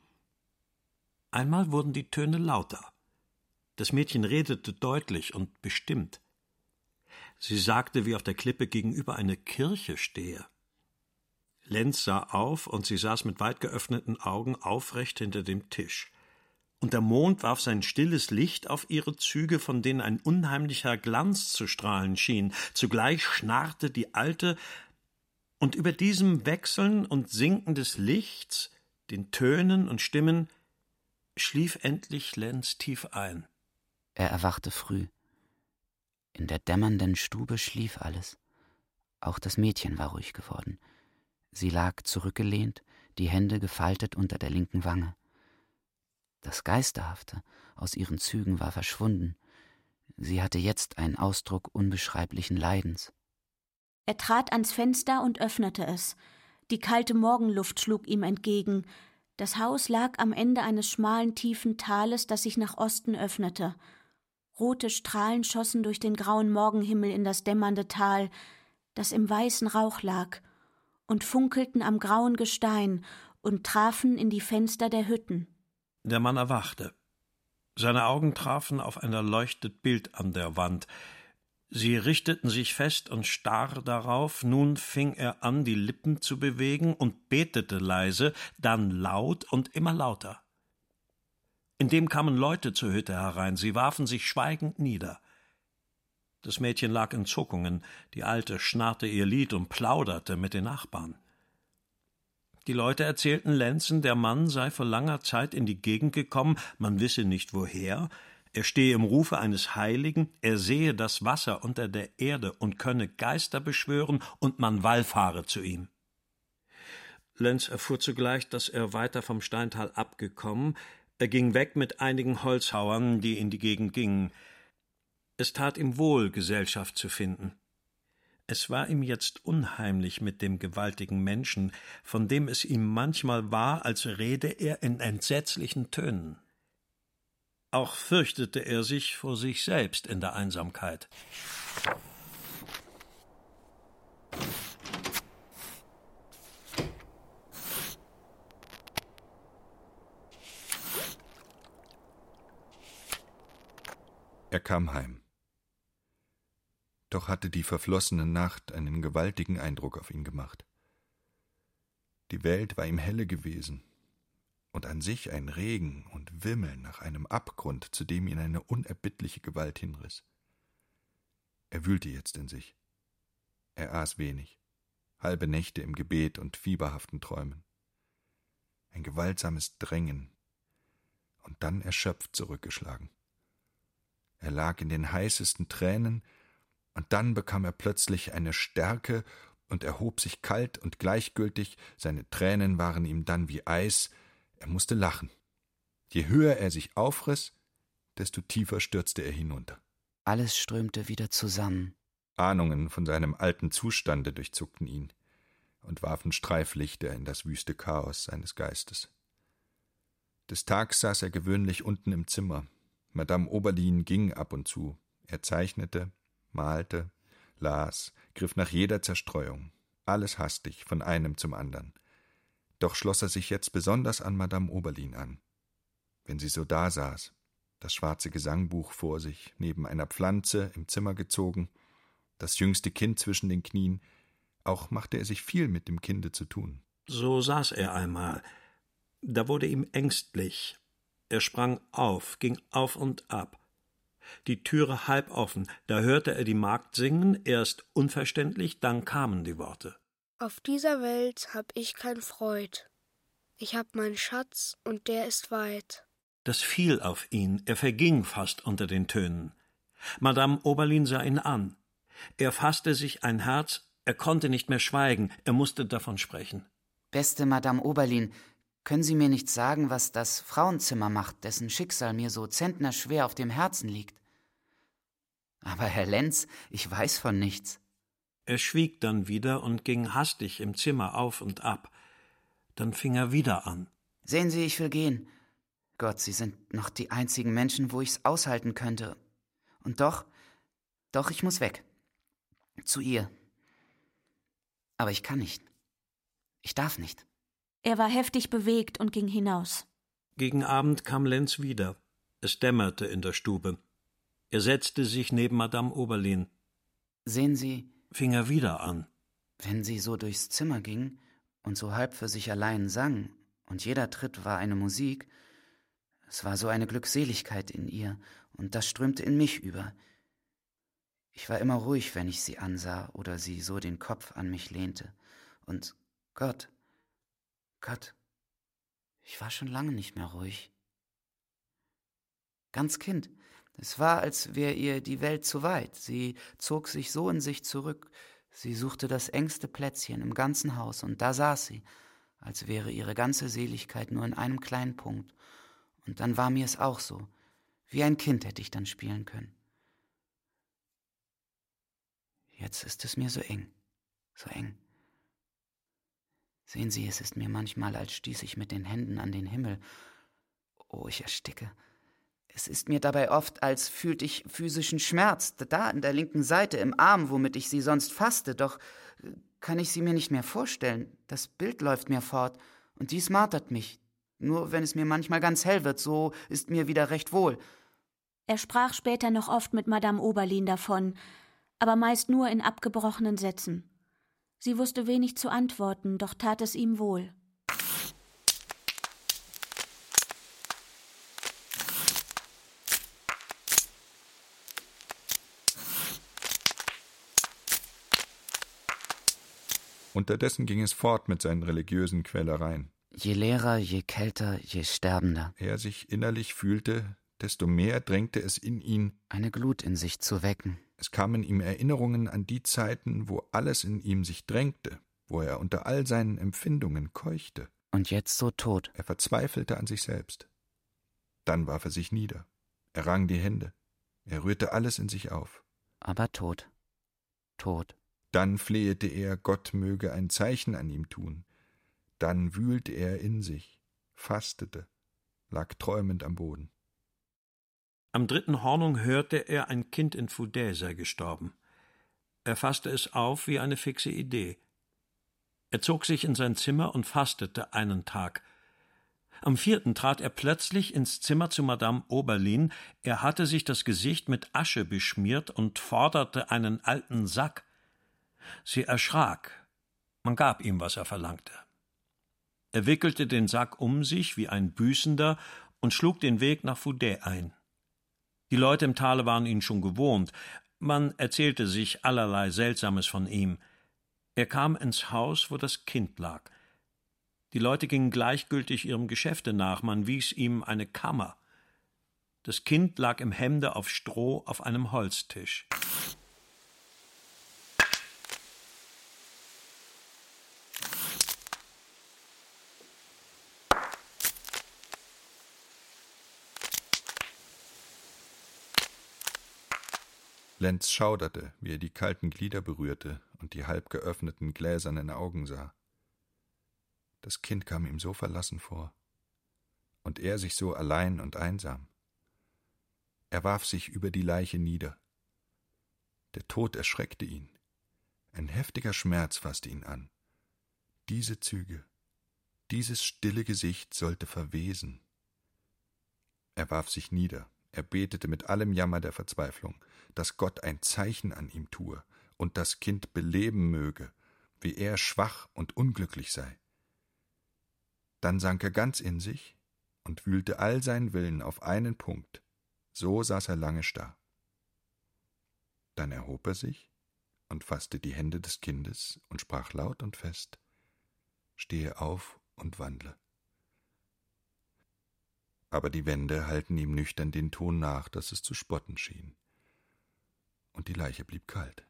Einmal wurden die Töne lauter. Das Mädchen redete deutlich und bestimmt. Sie sagte, wie auf der Klippe gegenüber eine Kirche stehe. Lenz sah auf, und sie saß mit weit geöffneten Augen aufrecht hinter dem Tisch. Und der Mond warf sein stilles Licht auf ihre Züge, von denen ein unheimlicher Glanz zu strahlen schien. Zugleich schnarrte die Alte, und über diesem Wechseln und Sinken des Lichts, den Tönen und Stimmen, schlief endlich Lenz tief ein. Er erwachte früh. In der dämmernden Stube schlief alles. Auch das Mädchen war ruhig geworden. Sie lag zurückgelehnt, die Hände gefaltet unter der linken Wange. Das Geisterhafte aus ihren Zügen war verschwunden. Sie hatte jetzt einen Ausdruck unbeschreiblichen Leidens. Er trat ans Fenster und öffnete es. Die kalte Morgenluft schlug ihm entgegen. Das Haus lag am Ende eines schmalen, tiefen Tales, das sich nach Osten öffnete. Rote Strahlen schossen durch den grauen Morgenhimmel in das dämmernde Tal, das im weißen Rauch lag, und funkelten am grauen Gestein und trafen in die Fenster der Hütten. Der Mann erwachte. Seine Augen trafen auf ein erleuchtet Bild an der Wand. Sie richteten sich fest und starr darauf. Nun fing er an, die Lippen zu bewegen und betete leise, dann laut und immer lauter. Indem kamen Leute zur Hütte herein, sie warfen sich schweigend nieder. Das Mädchen lag in Zuckungen, die Alte schnarrte ihr Lied und plauderte mit den Nachbarn. Die Leute erzählten Lenzen, der Mann sei vor langer Zeit in die Gegend gekommen, man wisse nicht woher, er stehe im Rufe eines Heiligen, er sehe das Wasser unter der Erde und könne Geister beschwören, und man wallfahre zu ihm. Lenz erfuhr zugleich, dass er weiter vom Steintal abgekommen. Er ging weg mit einigen Holzhauern, die in die Gegend gingen. Es tat ihm wohl, Gesellschaft zu finden. Es war ihm jetzt unheimlich mit dem gewaltigen Menschen, von dem es ihm manchmal war, als rede er in entsetzlichen Tönen. Auch fürchtete er sich vor sich selbst in der Einsamkeit. Er kam heim. Doch hatte die verflossene Nacht einen gewaltigen Eindruck auf ihn gemacht. Die Welt war ihm helle gewesen, und an sich ein Regen und Wimmeln nach einem Abgrund, zu dem ihn eine unerbittliche Gewalt hinriss. Er wühlte jetzt in sich. Er aß wenig, halbe Nächte im Gebet und fieberhaften Träumen. Ein gewaltsames Drängen, und dann erschöpft zurückgeschlagen. Er lag in den heißesten Tränen, und dann bekam er plötzlich eine Stärke und erhob sich kalt und gleichgültig, seine Tränen waren ihm dann wie Eis, er musste lachen. Je höher er sich aufriss, desto tiefer stürzte er hinunter. Alles strömte wieder zusammen. Ahnungen von seinem alten Zustande durchzuckten ihn und warfen Streiflichter in das wüste Chaos seines Geistes. Des Tags saß er gewöhnlich unten im Zimmer. Madame Oberlin ging ab und zu. Er zeichnete, malte, las, griff nach jeder Zerstreuung. Alles hastig, von einem zum anderen. Doch schloss er sich jetzt besonders an Madame Oberlin an. Wenn sie so dasaß, das schwarze Gesangbuch vor sich, neben einer Pflanze im Zimmer gezogen, das jüngste Kind zwischen den Knien, auch machte er sich viel mit dem Kinde zu tun. So saß er einmal. Da wurde ihm ängstlich. Er sprang auf, ging auf und ab. Die Türe halb offen, da hörte er die Magd singen, erst unverständlich, dann kamen die Worte. Auf dieser Welt hab ich kein Freud. Ich hab meinen Schatz und der ist weit. Das fiel auf ihn, er verging fast unter den Tönen. Madame Oberlin sah ihn an. Er fasste sich ein Herz, er konnte nicht mehr schweigen, er musste davon sprechen. Beste Madame Oberlin, können Sie mir nicht sagen, was das Frauenzimmer macht, dessen Schicksal mir so zentnerschwer auf dem Herzen liegt? Aber Herr Lenz, ich weiß von nichts. Er schwieg dann wieder und ging hastig im Zimmer auf und ab. Dann fing er wieder an. Sehen Sie, ich will gehen. Gott, Sie sind noch die einzigen Menschen, wo ich's aushalten könnte. Und doch, ich muss weg. Zu ihr. Aber ich kann nicht. Ich darf nicht. Er war heftig bewegt und ging hinaus. Gegen Abend kam Lenz wieder. Es dämmerte in der Stube. Er setzte sich neben Madame Oberlin. Sehen Sie, Fing er wieder an. wenn sie so durchs Zimmer ging und so halb für sich allein sang, und jeder Tritt war eine Musik, es war so eine Glückseligkeit in ihr, und das strömte in mich über. Ich war immer ruhig, wenn ich sie ansah oder sie so den Kopf an mich lehnte. Und Gott, ich war schon lange nicht mehr ruhig. Ganz Kind. Es war, als wäre ihr die Welt zu weit. Sie zog sich so in sich zurück. Sie suchte das engste Plätzchen im ganzen Haus, und da saß sie, als wäre ihre ganze Seligkeit nur in einem kleinen Punkt. Und dann war mir es auch so. Wie ein Kind hätte ich dann spielen können. Jetzt ist es mir so eng, so eng. Sehen Sie, es ist mir manchmal, als stieß ich mit den Händen an den Himmel. Oh, ich ersticke. Es ist mir dabei oft, als fühlte ich physischen Schmerz, da an der linken Seite im Arm, womit ich sie sonst fasste, doch kann ich sie mir nicht mehr vorstellen. Das Bild läuft mir fort, und dies martert mich. Nur wenn es mir manchmal ganz hell wird, so ist mir wieder recht wohl. Er sprach später noch oft mit Madame Oberlin davon, aber meist nur in abgebrochenen Sätzen. Sie wusste wenig zu antworten, doch tat es ihm wohl. Unterdessen ging es fort mit seinen religiösen Quälereien. Je leerer, je kälter, je sterbender. Er sich innerlich fühlte, desto mehr drängte es in ihn, Eine Glut in sich zu wecken. es kamen ihm Erinnerungen an die Zeiten, wo alles in ihm sich drängte, wo er unter all seinen Empfindungen keuchte. Und jetzt so tot. Er verzweifelte an sich selbst. Dann warf er sich nieder. Er rang die Hände. Er rührte alles in sich auf. Aber tot. Tot. Dann flehete er, Gott möge ein Zeichen an ihm tun. Dann wühlte er in sich, fastete, lag träumend am Boden. Am 3. Hornung hörte er, ein Kind in Fouday sei gestorben. Er fasste es auf wie eine fixe Idee. Er zog sich in sein Zimmer und fastete einen Tag. Am 4. trat er plötzlich ins Zimmer zu Madame Oberlin. Er hatte sich das Gesicht mit Asche beschmiert und forderte einen alten Sack. Sie erschrak. Man gab ihm, was er verlangte. Er wickelte den Sack um sich wie ein Büßender und schlug den Weg nach Fouday ein. Die Leute im Tale waren ihn schon gewohnt. Man erzählte sich allerlei Seltsames von ihm. Er kam ins Haus, wo das Kind lag. Die Leute gingen gleichgültig ihrem Geschäfte nach. Man wies ihm eine Kammer. Das Kind lag im Hemde auf Stroh auf einem Holztisch. Lenz schauderte, wie er die kalten Glieder berührte und die halb geöffneten gläsernen Augen sah. Das Kind kam ihm so verlassen vor, und er sich so allein und einsam. Er warf sich über die Leiche nieder. Der Tod erschreckte ihn. Ein heftiger Schmerz fasste ihn an. Diese Züge, dieses stille Gesicht sollte verwesen. Er warf sich nieder. Er betete mit allem Jammer der Verzweiflung, dass Gott ein Zeichen an ihm tue und das Kind beleben möge, wie er schwach und unglücklich sei. Dann sank er ganz in sich und wühlte all seinen Willen auf einen Punkt. So saß er lange starr. Dann erhob er sich und fasste die Hände des Kindes und sprach laut und fest: »Stehe auf und wandle.« Aber die Wände halten ihm nüchtern den Ton nach, dass es zu spotten schien. Und die Leiche blieb kalt.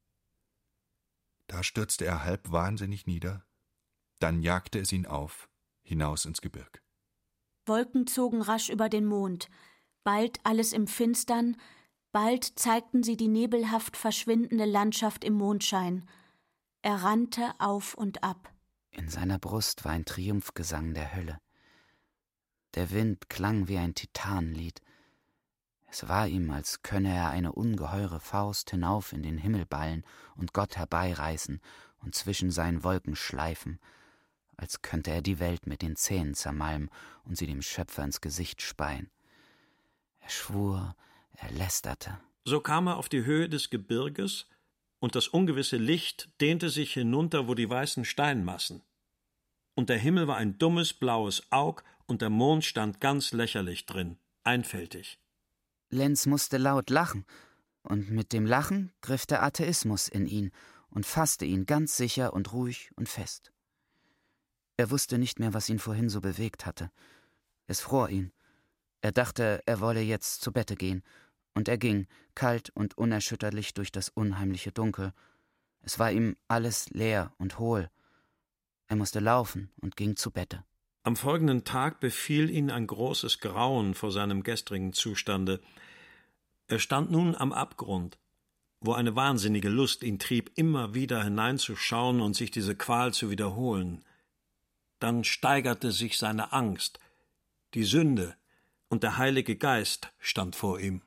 Da stürzte er halb wahnsinnig nieder, dann jagte es ihn auf, hinaus ins Gebirg. Wolken zogen rasch über den Mond, bald alles im Finstern, bald zeigten sie die nebelhaft verschwindende Landschaft im Mondschein. Er rannte auf und ab. In seiner Brust war ein Triumphgesang der Hölle. Der Wind klang wie ein Titanenlied. Es war ihm, als könne er eine ungeheure Faust hinauf in den Himmel ballen und Gott herbeireißen und zwischen seinen Wolken schleifen, als könnte er die Welt mit den Zähnen zermalmen und sie dem Schöpfer ins Gesicht speien. Er schwur, er lästerte. So kam er auf die Höhe des Gebirges, und das ungewisse Licht dehnte sich hinunter, wo die weißen Steinmassen. Und der Himmel war ein dummes, blaues Aug, und der Mond stand ganz lächerlich drin, einfältig. Lenz musste laut lachen, und mit dem Lachen griff der Atheismus in ihn und fasste ihn ganz sicher und ruhig und fest. Er wusste nicht mehr, was ihn vorhin so bewegt hatte. Es fror ihn. Er dachte, er wolle jetzt zu Bette gehen, und er ging, kalt und unerschütterlich durch das unheimliche Dunkel. Es war ihm alles leer und hohl. Er musste laufen und ging zu Bette. Am folgenden Tag befiel ihn ein großes Grauen vor seinem gestrigen Zustande. Er stand nun am Abgrund, wo eine wahnsinnige Lust ihn trieb, immer wieder hineinzuschauen und sich diese Qual zu wiederholen. Dann steigerte sich seine Angst, die Sünde, und der Heilige Geist stand vor ihm.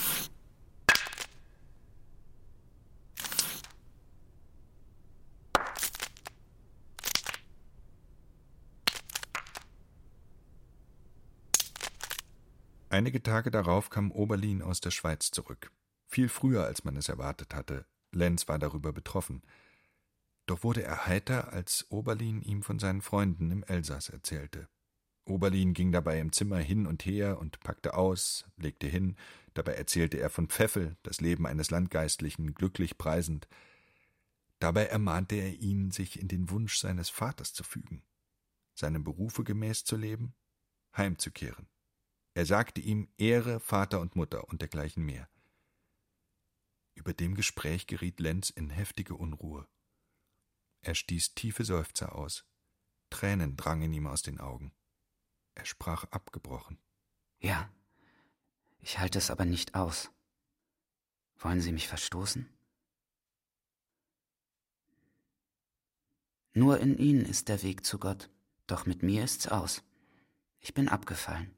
Einige Tage darauf kam Oberlin aus der Schweiz zurück. Viel früher, als man es erwartet hatte. Lenz war darüber betroffen. Doch wurde er heiter, als Oberlin ihm von seinen Freunden im Elsass erzählte. Oberlin ging dabei im Zimmer hin und her und packte aus, legte hin. Dabei erzählte er von Pfeffel, das Leben eines Landgeistlichen, glücklich preisend. Dabei ermahnte er ihn, sich in den Wunsch seines Vaters zu fügen, seinem Berufe gemäß zu leben, heimzukehren. Er sagte ihm, ehre Vater und Mutter und dergleichen mehr. Über dem Gespräch geriet Lenz in heftige Unruhe. Er stieß tiefe Seufzer aus. Tränen drangen ihm aus den Augen. Er sprach abgebrochen. »Ja, ich halte es aber nicht aus. Wollen Sie mich verstoßen? Nur in Ihnen ist der Weg zu Gott, doch mit mir ist's aus. Ich bin abgefallen.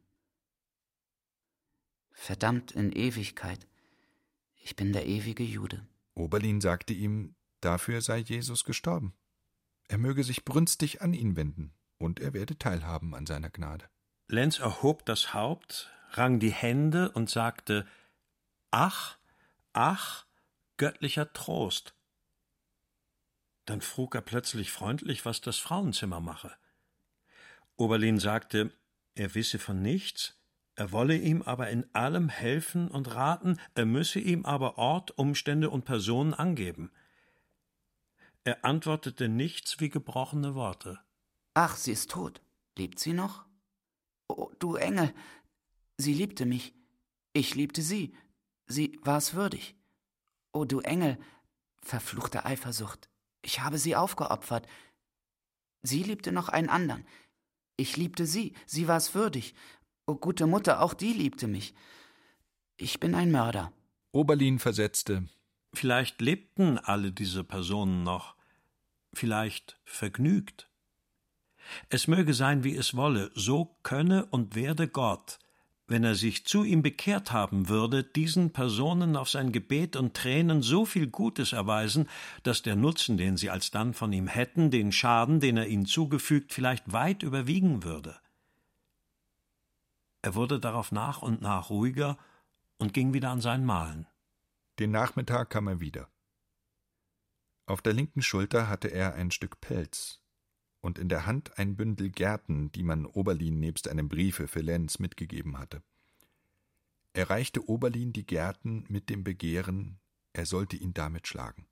Verdammt in Ewigkeit. Ich bin der ewige Jude.« Oberlin sagte ihm, dafür sei Jesus gestorben. Er möge sich brünstig an ihn wenden, und er werde teilhaben an seiner Gnade. Lenz erhob das Haupt, rang die Hände und sagte: »Ach, ach, göttlicher Trost!« Dann frug er plötzlich freundlich, was das Frauenzimmer mache. Oberlin sagte, er wisse von nichts, er wolle ihm aber in allem helfen und raten, er müsse ihm aber Ort, Umstände und Personen angeben. Er antwortete nichts wie gebrochene Worte. »Ach, sie ist tot. Lebt sie noch? Oh, du Engel! Sie liebte mich. Ich liebte sie. Sie war es würdig. Oh, du Engel! Verfluchte Eifersucht. Ich habe sie aufgeopfert. Sie liebte noch einen anderen. Ich liebte sie. Sie war es würdig. Oh, gute Mutter, auch die liebte mich. Ich bin ein Mörder.« Oberlin versetzte: Vielleicht lebten alle diese Personen noch, vielleicht vergnügt. Es möge sein, wie es wolle, so könne und werde Gott, wenn er sich zu ihm bekehrt haben würde, diesen Personen auf sein Gebet und Tränen so viel Gutes erweisen, dass der Nutzen, den sie alsdann von ihm hätten, den Schaden, den er ihnen zugefügt, vielleicht weit überwiegen würde. Er wurde darauf nach und nach ruhiger und ging wieder an sein Malen. Den Nachmittag kam er wieder. Auf der linken Schulter hatte er ein Stück Pelz, und in der Hand ein Bündel Gerten, die man Oberlin nebst einem Briefe für Lenz mitgegeben hatte. Er reichte Oberlin die Gerten mit dem Begehren, er sollte ihn damit schlagen.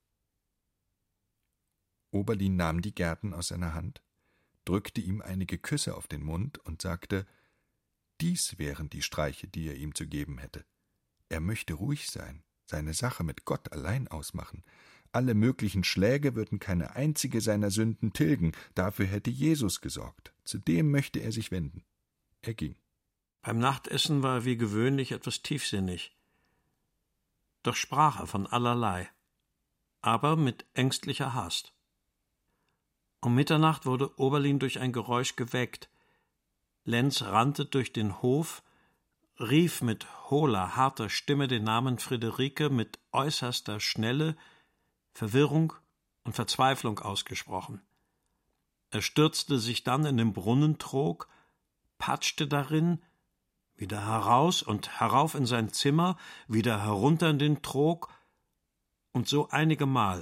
Oberlin nahm die Gerten aus seiner Hand, drückte ihm einige Küsse auf den Mund und sagte, dies wären die Streiche, die er ihm zu geben hätte. Er möchte ruhig sein, seine Sache mit Gott allein ausmachen. Alle möglichen Schläge würden keine einzige seiner Sünden tilgen, dafür hätte Jesus gesorgt. Zu dem möchte er sich wenden. Er ging. Beim Nachtessen war er wie gewöhnlich etwas tiefsinnig. Doch sprach er von allerlei, aber mit ängstlicher Hast. Um Mitternacht wurde Oberlin durch ein Geräusch geweckt. Lenz rannte durch den Hof, rief mit hohler, harter Stimme den Namen Friederike mit äußerster Schnelle, Verwirrung und Verzweiflung ausgesprochen. Er stürzte sich dann in den Brunnentrog, patschte darin, wieder heraus und herauf in sein Zimmer, wieder herunter in den Trog, und so einige Mal.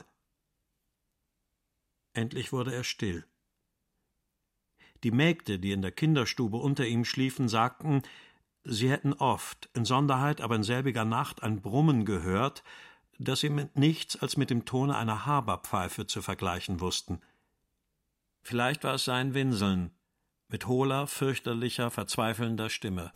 Endlich wurde er still. Die Mägde, die in der Kinderstube unter ihm schliefen, sagten, sie hätten oft, insonderheit aber in selbiger Nacht, ein Brummen gehört, das sie mit nichts als mit dem Tone einer Haberpfeife zu vergleichen wussten. Vielleicht war es sein Winseln, mit hohler, fürchterlicher, verzweifelnder Stimme.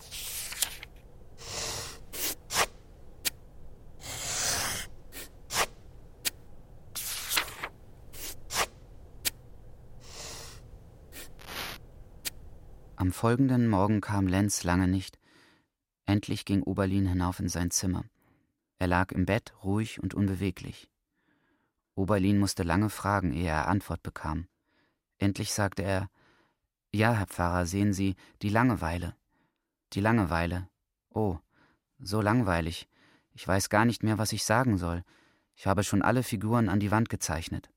Am folgenden Morgen kam Lenz lange nicht. Endlich ging Oberlin hinauf in sein Zimmer. Er lag im Bett, ruhig und unbeweglich. Oberlin musste lange fragen, ehe er Antwort bekam. Endlich sagte er, »Ja, Herr Pfarrer, sehen Sie, die Langeweile. Die Langeweile. Oh, so langweilig. Ich weiß gar nicht mehr, was ich sagen soll. Ich habe schon alle Figuren an die Wand gezeichnet.«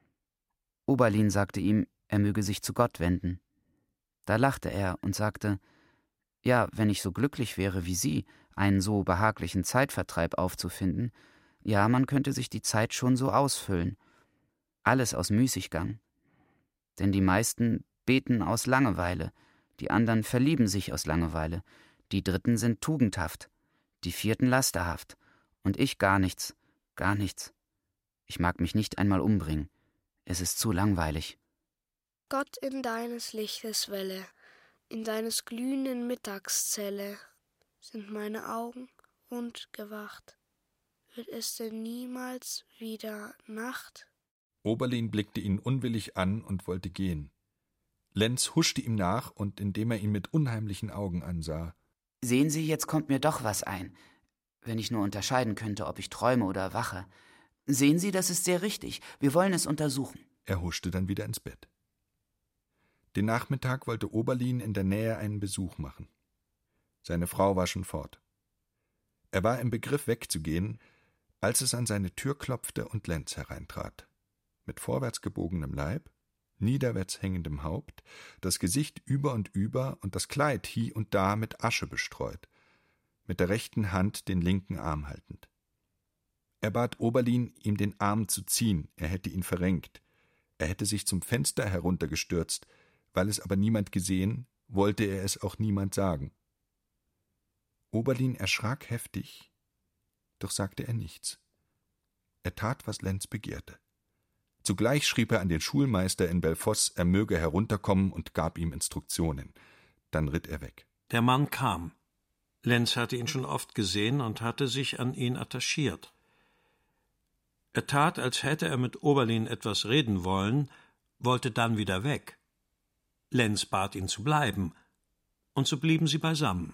Oberlin sagte ihm, er möge sich zu Gott wenden. Da lachte er und sagte, »Ja, wenn ich so glücklich wäre wie Sie, einen so behaglichen Zeitvertreib aufzufinden, ja, man könnte sich die Zeit schon so ausfüllen. Alles aus Müßiggang. Denn die meisten beten aus Langeweile, die anderen verlieben sich aus Langeweile, die Dritten sind tugendhaft, die Vierten lasterhaft, und ich gar nichts, gar nichts. Ich mag mich nicht einmal umbringen. Es ist zu langweilig.« Gott in deines Lichtes Welle, in deines glühenden Mittagszelle, sind meine Augen rund gewacht. Wird es denn niemals wieder Nacht? Oberlin blickte ihn unwillig an und wollte gehen. Lenz huschte ihm nach, und indem er ihn mit unheimlichen Augen ansah, »Sehen Sie, jetzt kommt mir doch was ein, wenn ich nur unterscheiden könnte, ob ich träume oder erwache. Sehen Sie, das ist sehr richtig. Wir wollen es untersuchen.« Er huschte dann wieder ins Bett. Den Nachmittag wollte Oberlin in der Nähe einen Besuch machen. Seine Frau war schon fort. Er war im Begriff wegzugehen, als es an seine Tür klopfte und Lenz hereintrat. Mit vorwärts gebogenem Leib, niederwärts hängendem Haupt, das Gesicht über und das Kleid hie und da mit Asche bestreut, mit der rechten Hand den linken Arm haltend. Er bat Oberlin, ihm den Arm zu ziehen, er hätte ihn verrenkt. Er hätte sich zum Fenster heruntergestürzt, weil es aber niemand gesehen, wollte er es auch niemand sagen. Oberlin erschrak heftig, doch sagte er nichts. Er tat, was Lenz begehrte. Zugleich schrieb er an den Schulmeister in Bellefosse, er möge herunterkommen, und gab ihm Instruktionen. Dann ritt er weg. Der Mann kam. Lenz hatte ihn schon oft gesehen und hatte sich an ihn attachiert. Er tat, als hätte er mit Oberlin etwas reden wollen, wollte dann wieder weg. Lenz bat ihn zu bleiben, und so blieben sie beisammen.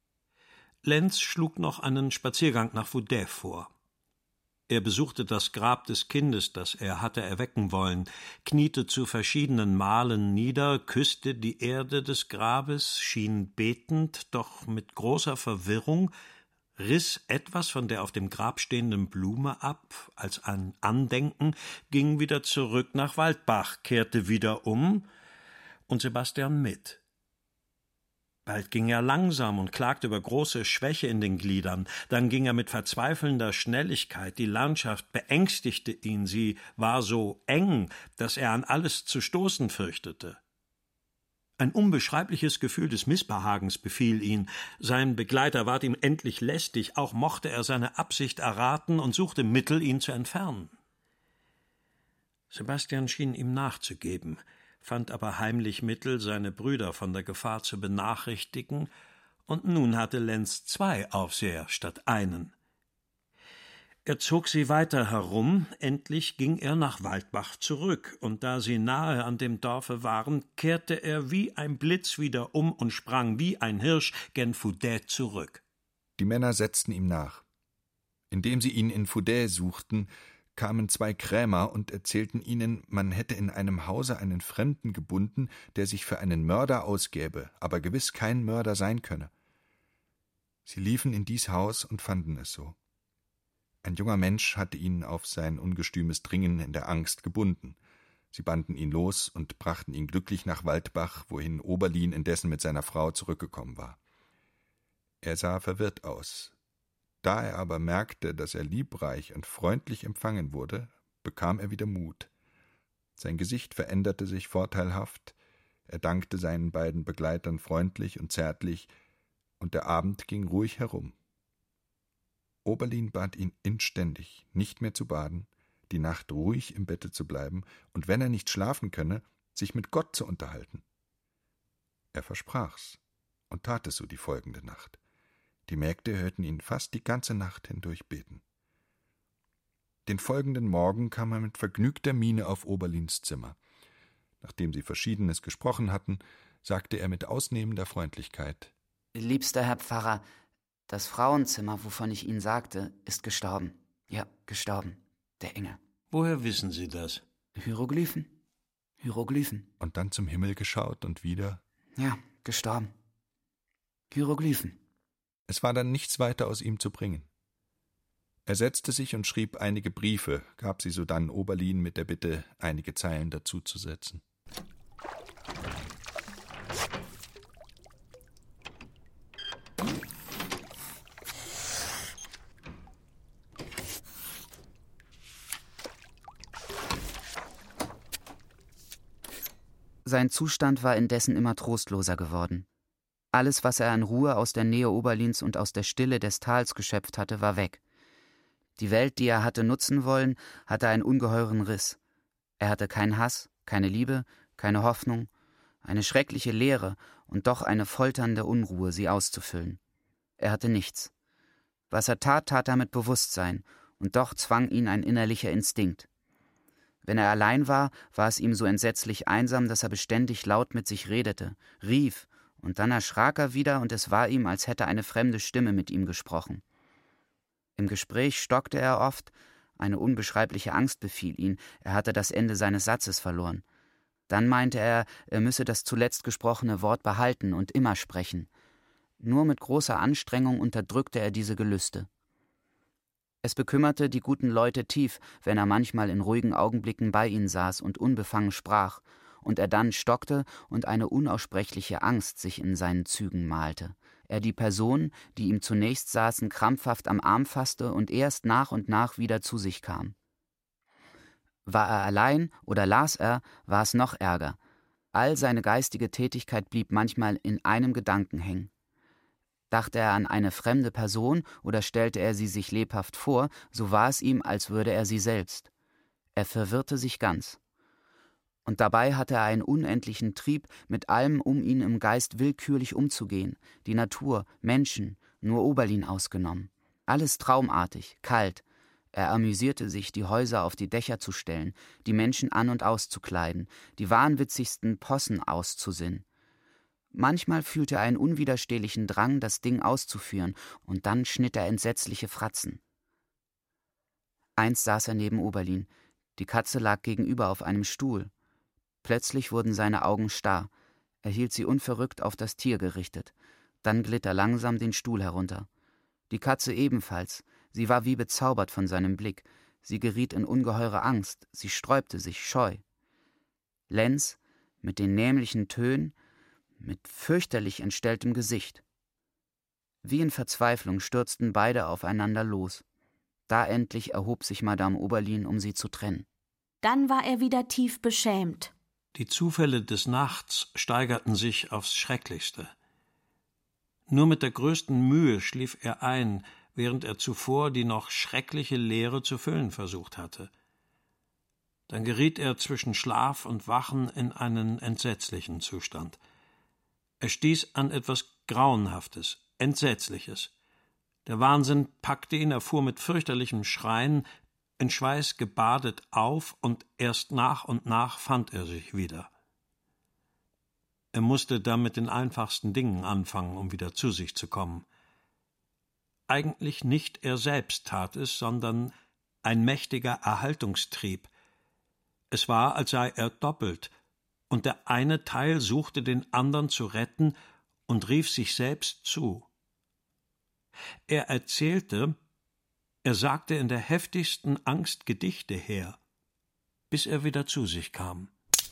Lenz schlug noch einen Spaziergang nach Vaudet vor. Er besuchte das Grab des Kindes, das er hatte erwecken wollen, kniete zu verschiedenen Malen nieder, küsste die Erde des Grabes, schien betend, doch mit großer Verwirrung, riss etwas von der auf dem Grab stehenden Blume ab, als ein Andenken, ging wieder zurück nach Waldbach, kehrte wieder um, und Sebastian mit. Bald ging er langsam und klagte über große Schwäche in den Gliedern. Dann ging er mit verzweifelnder Schnelligkeit. Die Landschaft beängstigte ihn. Sie war so eng, dass er an alles zu stoßen fürchtete. Ein unbeschreibliches Gefühl des Missbehagens befiel ihn. Sein Begleiter ward ihm endlich lästig. Auch mochte er seine Absicht erraten und suchte Mittel, ihn zu entfernen. Sebastian schien ihm nachzugeben, fand aber heimlich Mittel, seine Brüder von der Gefahr zu benachrichtigen, und nun hatte Lenz 2 Aufseher statt einen. Er zog sie weiter herum, endlich ging er nach Waldbach zurück, und da sie nahe an dem Dorfe waren, kehrte er wie ein Blitz wieder um und sprang wie ein Hirsch gen Fouday zurück. Die Männer setzten ihm nach. Indem sie ihn in Fouday suchten, kamen 2 Krämer und erzählten ihnen, man hätte in einem Hause einen Fremden gebunden, der sich für einen Mörder ausgäbe, aber gewiss kein Mörder sein könne. Sie liefen in dies Haus und fanden es so. Ein junger Mensch hatte ihn auf sein ungestümes Dringen in der Angst gebunden. Sie banden ihn los und brachten ihn glücklich nach Waldbach, wohin Oberlin indessen mit seiner Frau zurückgekommen war. Er sah verwirrt aus. Da er aber merkte, dass er liebreich und freundlich empfangen wurde, bekam er wieder Mut. Sein Gesicht veränderte sich vorteilhaft, er dankte seinen beiden Begleitern freundlich und zärtlich, und der Abend ging ruhig herum. Oberlin bat ihn inständig, nicht mehr zu baden, die Nacht ruhig im Bette zu bleiben und, wenn er nicht schlafen könne, sich mit Gott zu unterhalten. Er versprach's und tat es so die folgende Nacht. Die Mägde hörten ihn fast die ganze Nacht hindurch beten. Den folgenden Morgen kam er mit vergnügter Miene auf Oberlins Zimmer. Nachdem sie Verschiedenes gesprochen hatten, sagte er mit ausnehmender Freundlichkeit: »Liebster Herr Pfarrer, das Frauenzimmer, wovon ich Ihnen sagte, ist gestorben. Ja, gestorben. Der Engel.« »Woher wissen Sie das?« »Hieroglyphen. Hieroglyphen.« Und dann zum Himmel geschaut und wieder: »Ja, gestorben. Hieroglyphen.« Es war dann nichts weiter aus ihm zu bringen. Er setzte sich und schrieb einige Briefe, gab sie sodann Oberlin mit der Bitte, einige Zeilen dazuzusetzen. Sein Zustand war indessen immer trostloser geworden. Alles, was er an Ruhe aus der Nähe Oberlins und aus der Stille des Tals geschöpft hatte, war weg. Die Welt, die er hatte nutzen wollen, hatte einen ungeheuren Riss. Er hatte keinen Hass, keine Liebe, keine Hoffnung, eine schreckliche Leere und doch eine folternde Unruhe, sie auszufüllen. Er hatte nichts. Was er tat, tat er mit Bewusstsein, und doch zwang ihn ein innerlicher Instinkt. Wenn er allein war, war es ihm so entsetzlich einsam, dass er beständig laut mit sich redete, rief, und dann erschrak er wieder, und es war ihm, als hätte eine fremde Stimme mit ihm gesprochen. Im Gespräch stockte er oft, eine unbeschreibliche Angst befiel ihn, er hatte das Ende seines Satzes verloren. Dann meinte er müsse das zuletzt gesprochene Wort behalten und immer sprechen. Nur mit großer Anstrengung unterdrückte er diese Gelüste. Es bekümmerte die guten Leute tief, wenn er manchmal in ruhigen Augenblicken bei ihnen saß und unbefangen sprach, und er dann stockte und eine unaussprechliche Angst sich in seinen Zügen malte. Er die Personen, die ihm zunächst saßen, krampfhaft am Arm fasste und erst nach und nach wieder zu sich kam. War er allein oder las er, war es noch ärger. All seine geistige Tätigkeit blieb manchmal in einem Gedanken hängen. Dachte er an eine fremde Person oder stellte er sie sich lebhaft vor, so war es ihm, als würde er sie selbst. Er verwirrte sich ganz. Und dabei hatte er einen unendlichen Trieb, mit allem um ihn im Geist willkürlich umzugehen, die Natur, Menschen, nur Oberlin ausgenommen. Alles traumartig, kalt. Er amüsierte sich, die Häuser auf die Dächer zu stellen, die Menschen an- und auszukleiden, die wahnwitzigsten Possen auszusinnen. Manchmal fühlte er einen unwiderstehlichen Drang, das Ding auszuführen, und dann schnitt er entsetzliche Fratzen. Einst saß er neben Oberlin. Die Katze lag gegenüber auf einem Stuhl. Plötzlich wurden seine Augen starr. Er hielt sie unverrückt auf das Tier gerichtet. Dann glitt er langsam den Stuhl herunter. Die Katze ebenfalls. Sie war wie bezaubert von seinem Blick. Sie geriet in ungeheure Angst. Sie sträubte sich scheu. Lenz, mit den nämlichen Tönen, mit fürchterlich entstelltem Gesicht. Wie in Verzweiflung stürzten beide aufeinander los. Da endlich erhob sich Madame Oberlin, um sie zu trennen. Dann war er wieder tief beschämt. Die Zufälle des Nachts steigerten sich aufs Schrecklichste. Nur mit der größten Mühe schlief er ein, während er zuvor die noch schreckliche Leere zu füllen versucht hatte. Dann geriet er zwischen Schlaf und Wachen in einen entsetzlichen Zustand. Er stieß an etwas Grauenhaftes, Entsetzliches. Der Wahnsinn packte ihn, er fuhr mit fürchterlichem Schreien, in Schweiß gebadet auf, und erst nach und nach fand er sich wieder. Er musste dann mit den einfachsten Dingen anfangen, um wieder zu sich zu kommen. Eigentlich nicht er selbst tat es, sondern ein mächtiger Erhaltungstrieb. Es war, als sei er doppelt, und der eine Teil suchte den anderen zu retten und rief sich selbst zu. Er erzählte, er sagte in der heftigsten Angst Gedichte her, bis er wieder zu sich kam.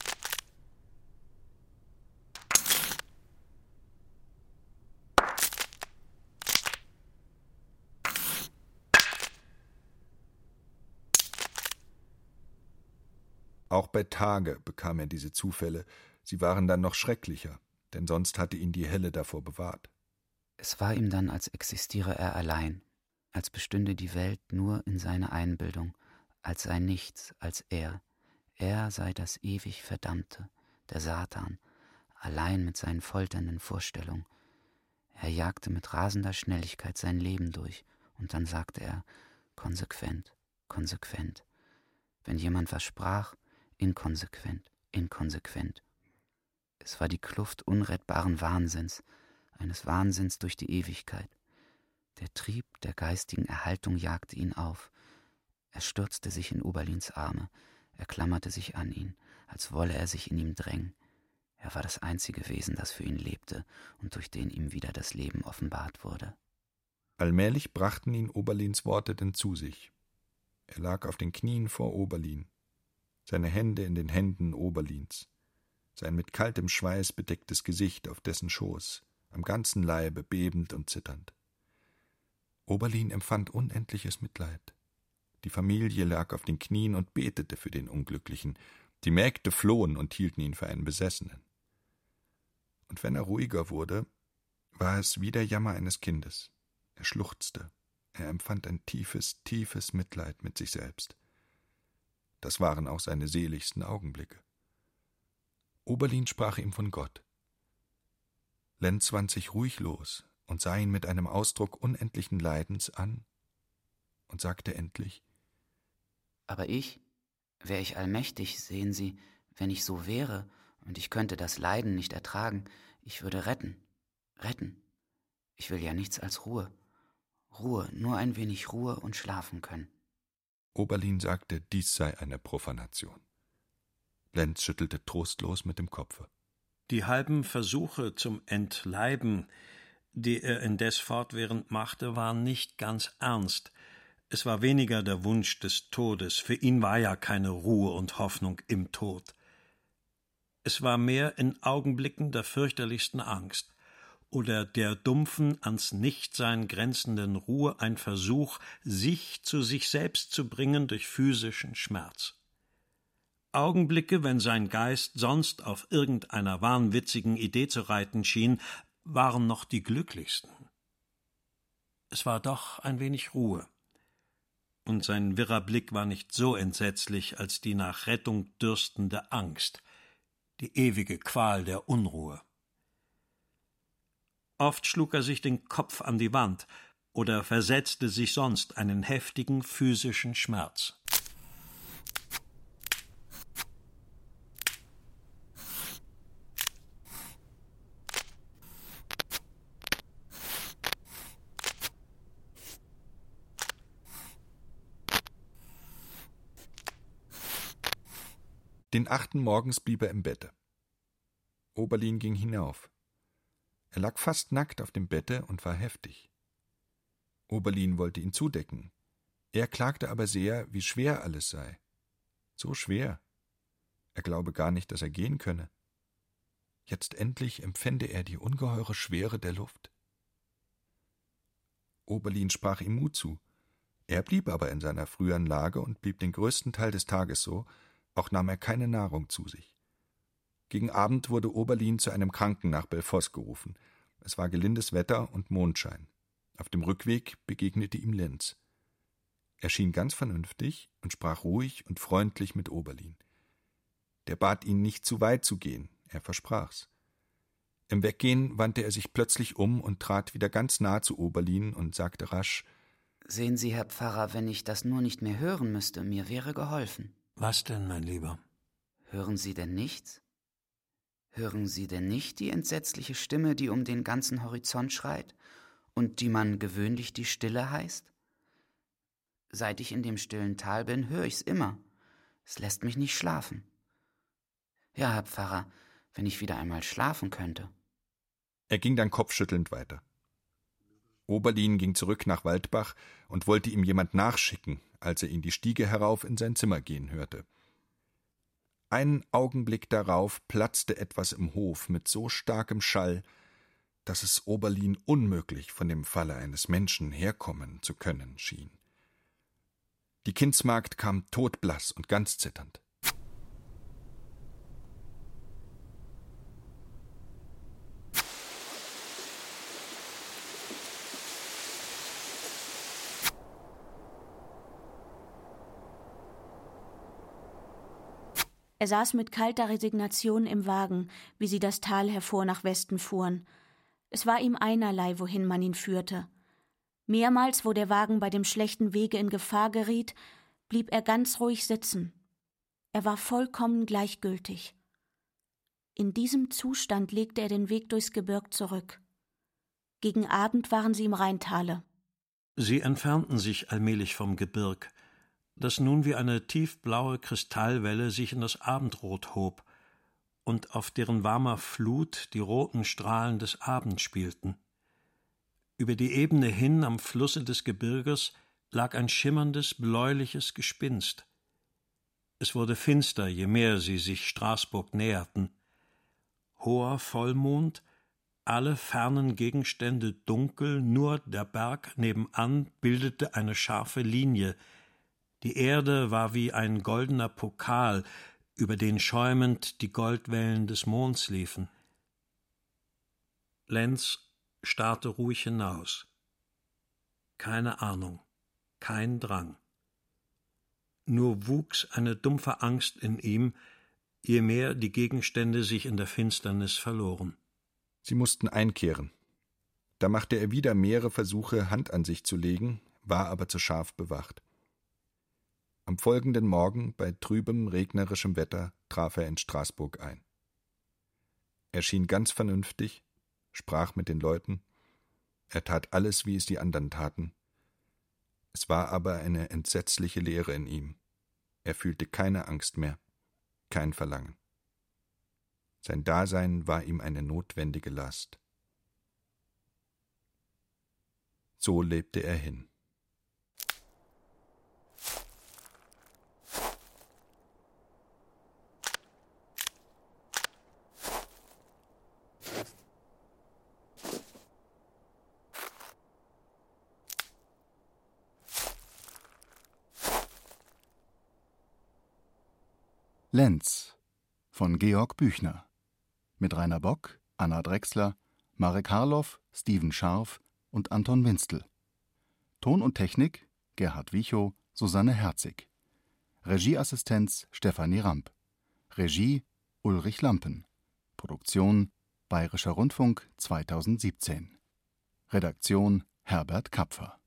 Auch bei Tage bekam er diese Zufälle, sie waren dann noch schrecklicher, denn sonst hatte ihn die Helle davor bewahrt. Es war ihm dann, als existiere er allein, als bestünde die Welt nur in seiner Einbildung, als sei nichts als er. Er sei das ewig Verdammte, der Satan, allein mit seinen folternden Vorstellungen. Er jagte mit rasender Schnelligkeit sein Leben durch, und dann sagte er, konsequent, konsequent. Wenn jemand was sprach, inkonsequent, inkonsequent. Es war die Kluft unrettbaren Wahnsinns, eines Wahnsinns durch die Ewigkeit. Der Trieb der geistigen Erhaltung jagte ihn auf. Er stürzte sich in Oberlins Arme, er klammerte sich an ihn, als wolle er sich in ihm drängen. Er war das einzige Wesen, das für ihn lebte und durch den ihm wieder das Leben offenbart wurde. Allmählich brachten ihn Oberlins Worte denn zu sich. Er lag auf den Knien vor Oberlin, seine Hände in den Händen Oberlins, sein mit kaltem Schweiß bedecktes Gesicht auf dessen Schoß, am ganzen Leibe bebend und zitternd. Oberlin empfand unendliches Mitleid. Die Familie lag auf den Knien und betete für den Unglücklichen. Die Mägde flohen und hielten ihn für einen Besessenen. Und wenn er ruhiger wurde, war es wie der Jammer eines Kindes. Er schluchzte. Er empfand ein tiefes, tiefes Mitleid mit sich selbst. Das waren auch seine seligsten Augenblicke. Oberlin sprach ihm von Gott. Lenz wand sich ruhig los und sah ihn mit einem Ausdruck unendlichen Leidens an und sagte endlich: Aber ich, wär ich allmächtig, sehen Sie, wenn ich so wäre und ich könnte das Leiden nicht ertragen, ich würde retten, retten. Ich will ja nichts als Ruhe. Ruhe, nur ein wenig Ruhe und schlafen können. Oberlin sagte, dies sei eine Profanation. Lenz schüttelte trostlos mit dem Kopfe. Die halben Versuche zum Entleiben, die er indes fortwährend machte, waren nicht ganz ernst. Es war weniger der Wunsch des Todes, für ihn war ja keine Ruhe und Hoffnung im Tod. Es war mehr in Augenblicken der fürchterlichsten Angst oder der dumpfen, ans Nichtsein grenzenden Ruhe ein Versuch, sich zu sich selbst zu bringen durch physischen Schmerz. Augenblicke, wenn sein Geist sonst auf irgendeiner wahnwitzigen Idee zu reiten schien, waren noch die glücklichsten. Es war doch ein wenig Ruhe, und sein wirrer Blick war nicht so entsetzlich als die nach Rettung dürstende Angst, die ewige Qual der Unruhe. Oft schlug er sich den Kopf an die Wand oder versetzte sich sonst einen heftigen physischen Schmerz. Den 8. morgens blieb er im Bette. Oberlin ging hinauf. Er lag fast nackt auf dem Bette und war heftig. Oberlin wollte ihn zudecken. Er klagte aber sehr, wie schwer alles sei. So schwer. Er glaube gar nicht, dass er gehen könne. Jetzt endlich empfände er die ungeheure Schwere der Luft. Oberlin sprach ihm Mut zu. Er blieb aber in seiner früheren Lage und blieb den größten Teil des Tages so, auch nahm er keine Nahrung zu sich. Gegen Abend wurde Oberlin zu einem Kranken nach Bellefosse gerufen. Es war gelindes Wetter und Mondschein. Auf dem Rückweg begegnete ihm Lenz. Er schien ganz vernünftig und sprach ruhig und freundlich mit Oberlin. Der bat ihn, nicht zu weit zu gehen, er versprach's. Im Weggehen wandte er sich plötzlich um und trat wieder ganz nah zu Oberlin und sagte rasch: »Sehen Sie, Herr Pfarrer, wenn ich das nur nicht mehr hören müsste, mir wäre geholfen.« »Was denn, mein Lieber?« »Hören Sie denn nichts? Hören Sie denn nicht die entsetzliche Stimme, die um den ganzen Horizont schreit und die man gewöhnlich die Stille heißt? Seit ich in dem stillen Tal bin, höre ich's immer. Es lässt mich nicht schlafen. Ja, Herr Pfarrer, wenn ich wieder einmal schlafen könnte.« Er ging dann kopfschüttelnd weiter. Oberlin ging zurück nach Waldbach und wollte ihm jemand nachschicken, als er ihn die Stiege herauf in sein Zimmer gehen hörte. Einen Augenblick darauf platzte etwas im Hof mit so starkem Schall, dass es Oberlin unmöglich von dem Falle eines Menschen herkommen zu können schien. Die Kindsmagd kam todblass und ganz zitternd. Er saß mit kalter Resignation im Wagen, wie sie das Tal hervor nach Westen fuhren. Es war ihm einerlei, wohin man ihn führte. Mehrmals, wo der Wagen bei dem schlechten Wege in Gefahr geriet, blieb er ganz ruhig sitzen. Er war vollkommen gleichgültig. In diesem Zustand legte er den Weg durchs Gebirg zurück. Gegen Abend waren sie im Rheintale. Sie entfernten sich allmählich vom Gebirg, das nun wie eine tiefblaue Kristallwelle sich in das Abendrot hob und auf deren warmer Flut die roten Strahlen des Abends spielten. Über die Ebene hin am Flusse des Gebirges lag ein schimmerndes, bläuliches Gespinst. Es wurde finster, je mehr sie sich Straßburg näherten. Hoher Vollmond, alle fernen Gegenstände dunkel, nur der Berg nebenan bildete eine scharfe Linie. Die Erde war wie ein goldener Pokal, über den schäumend die Goldwellen des Monds liefen. Lenz starrte ruhig hinaus. Keine Ahnung, kein Drang. Nur wuchs eine dumpfe Angst in ihm, je mehr die Gegenstände sich in der Finsternis verloren. Sie mussten einkehren. Da machte er wieder mehrere Versuche, Hand an sich zu legen, war aber zu scharf bewacht. Am folgenden Morgen, bei trübem, regnerischem Wetter, traf er in Straßburg ein. Er schien ganz vernünftig, sprach mit den Leuten, er tat alles, wie es die anderen taten. Es war aber eine entsetzliche Leere in ihm. Er fühlte keine Angst mehr, kein Verlangen. Sein Dasein war ihm eine notwendige Last. So lebte er hin. Lenz von Georg Büchner mit Rainer Bock, Anna Drechsler, Marek Harloff, Steven Scharf und Anton Winstel. Ton und Technik Gerhard Wichow, Susanne Herzig. Regieassistenz Stefanie Ramp. Regie Ulrich Lampen. Produktion Bayerischer Rundfunk 2017. Redaktion Herbert Kapfer.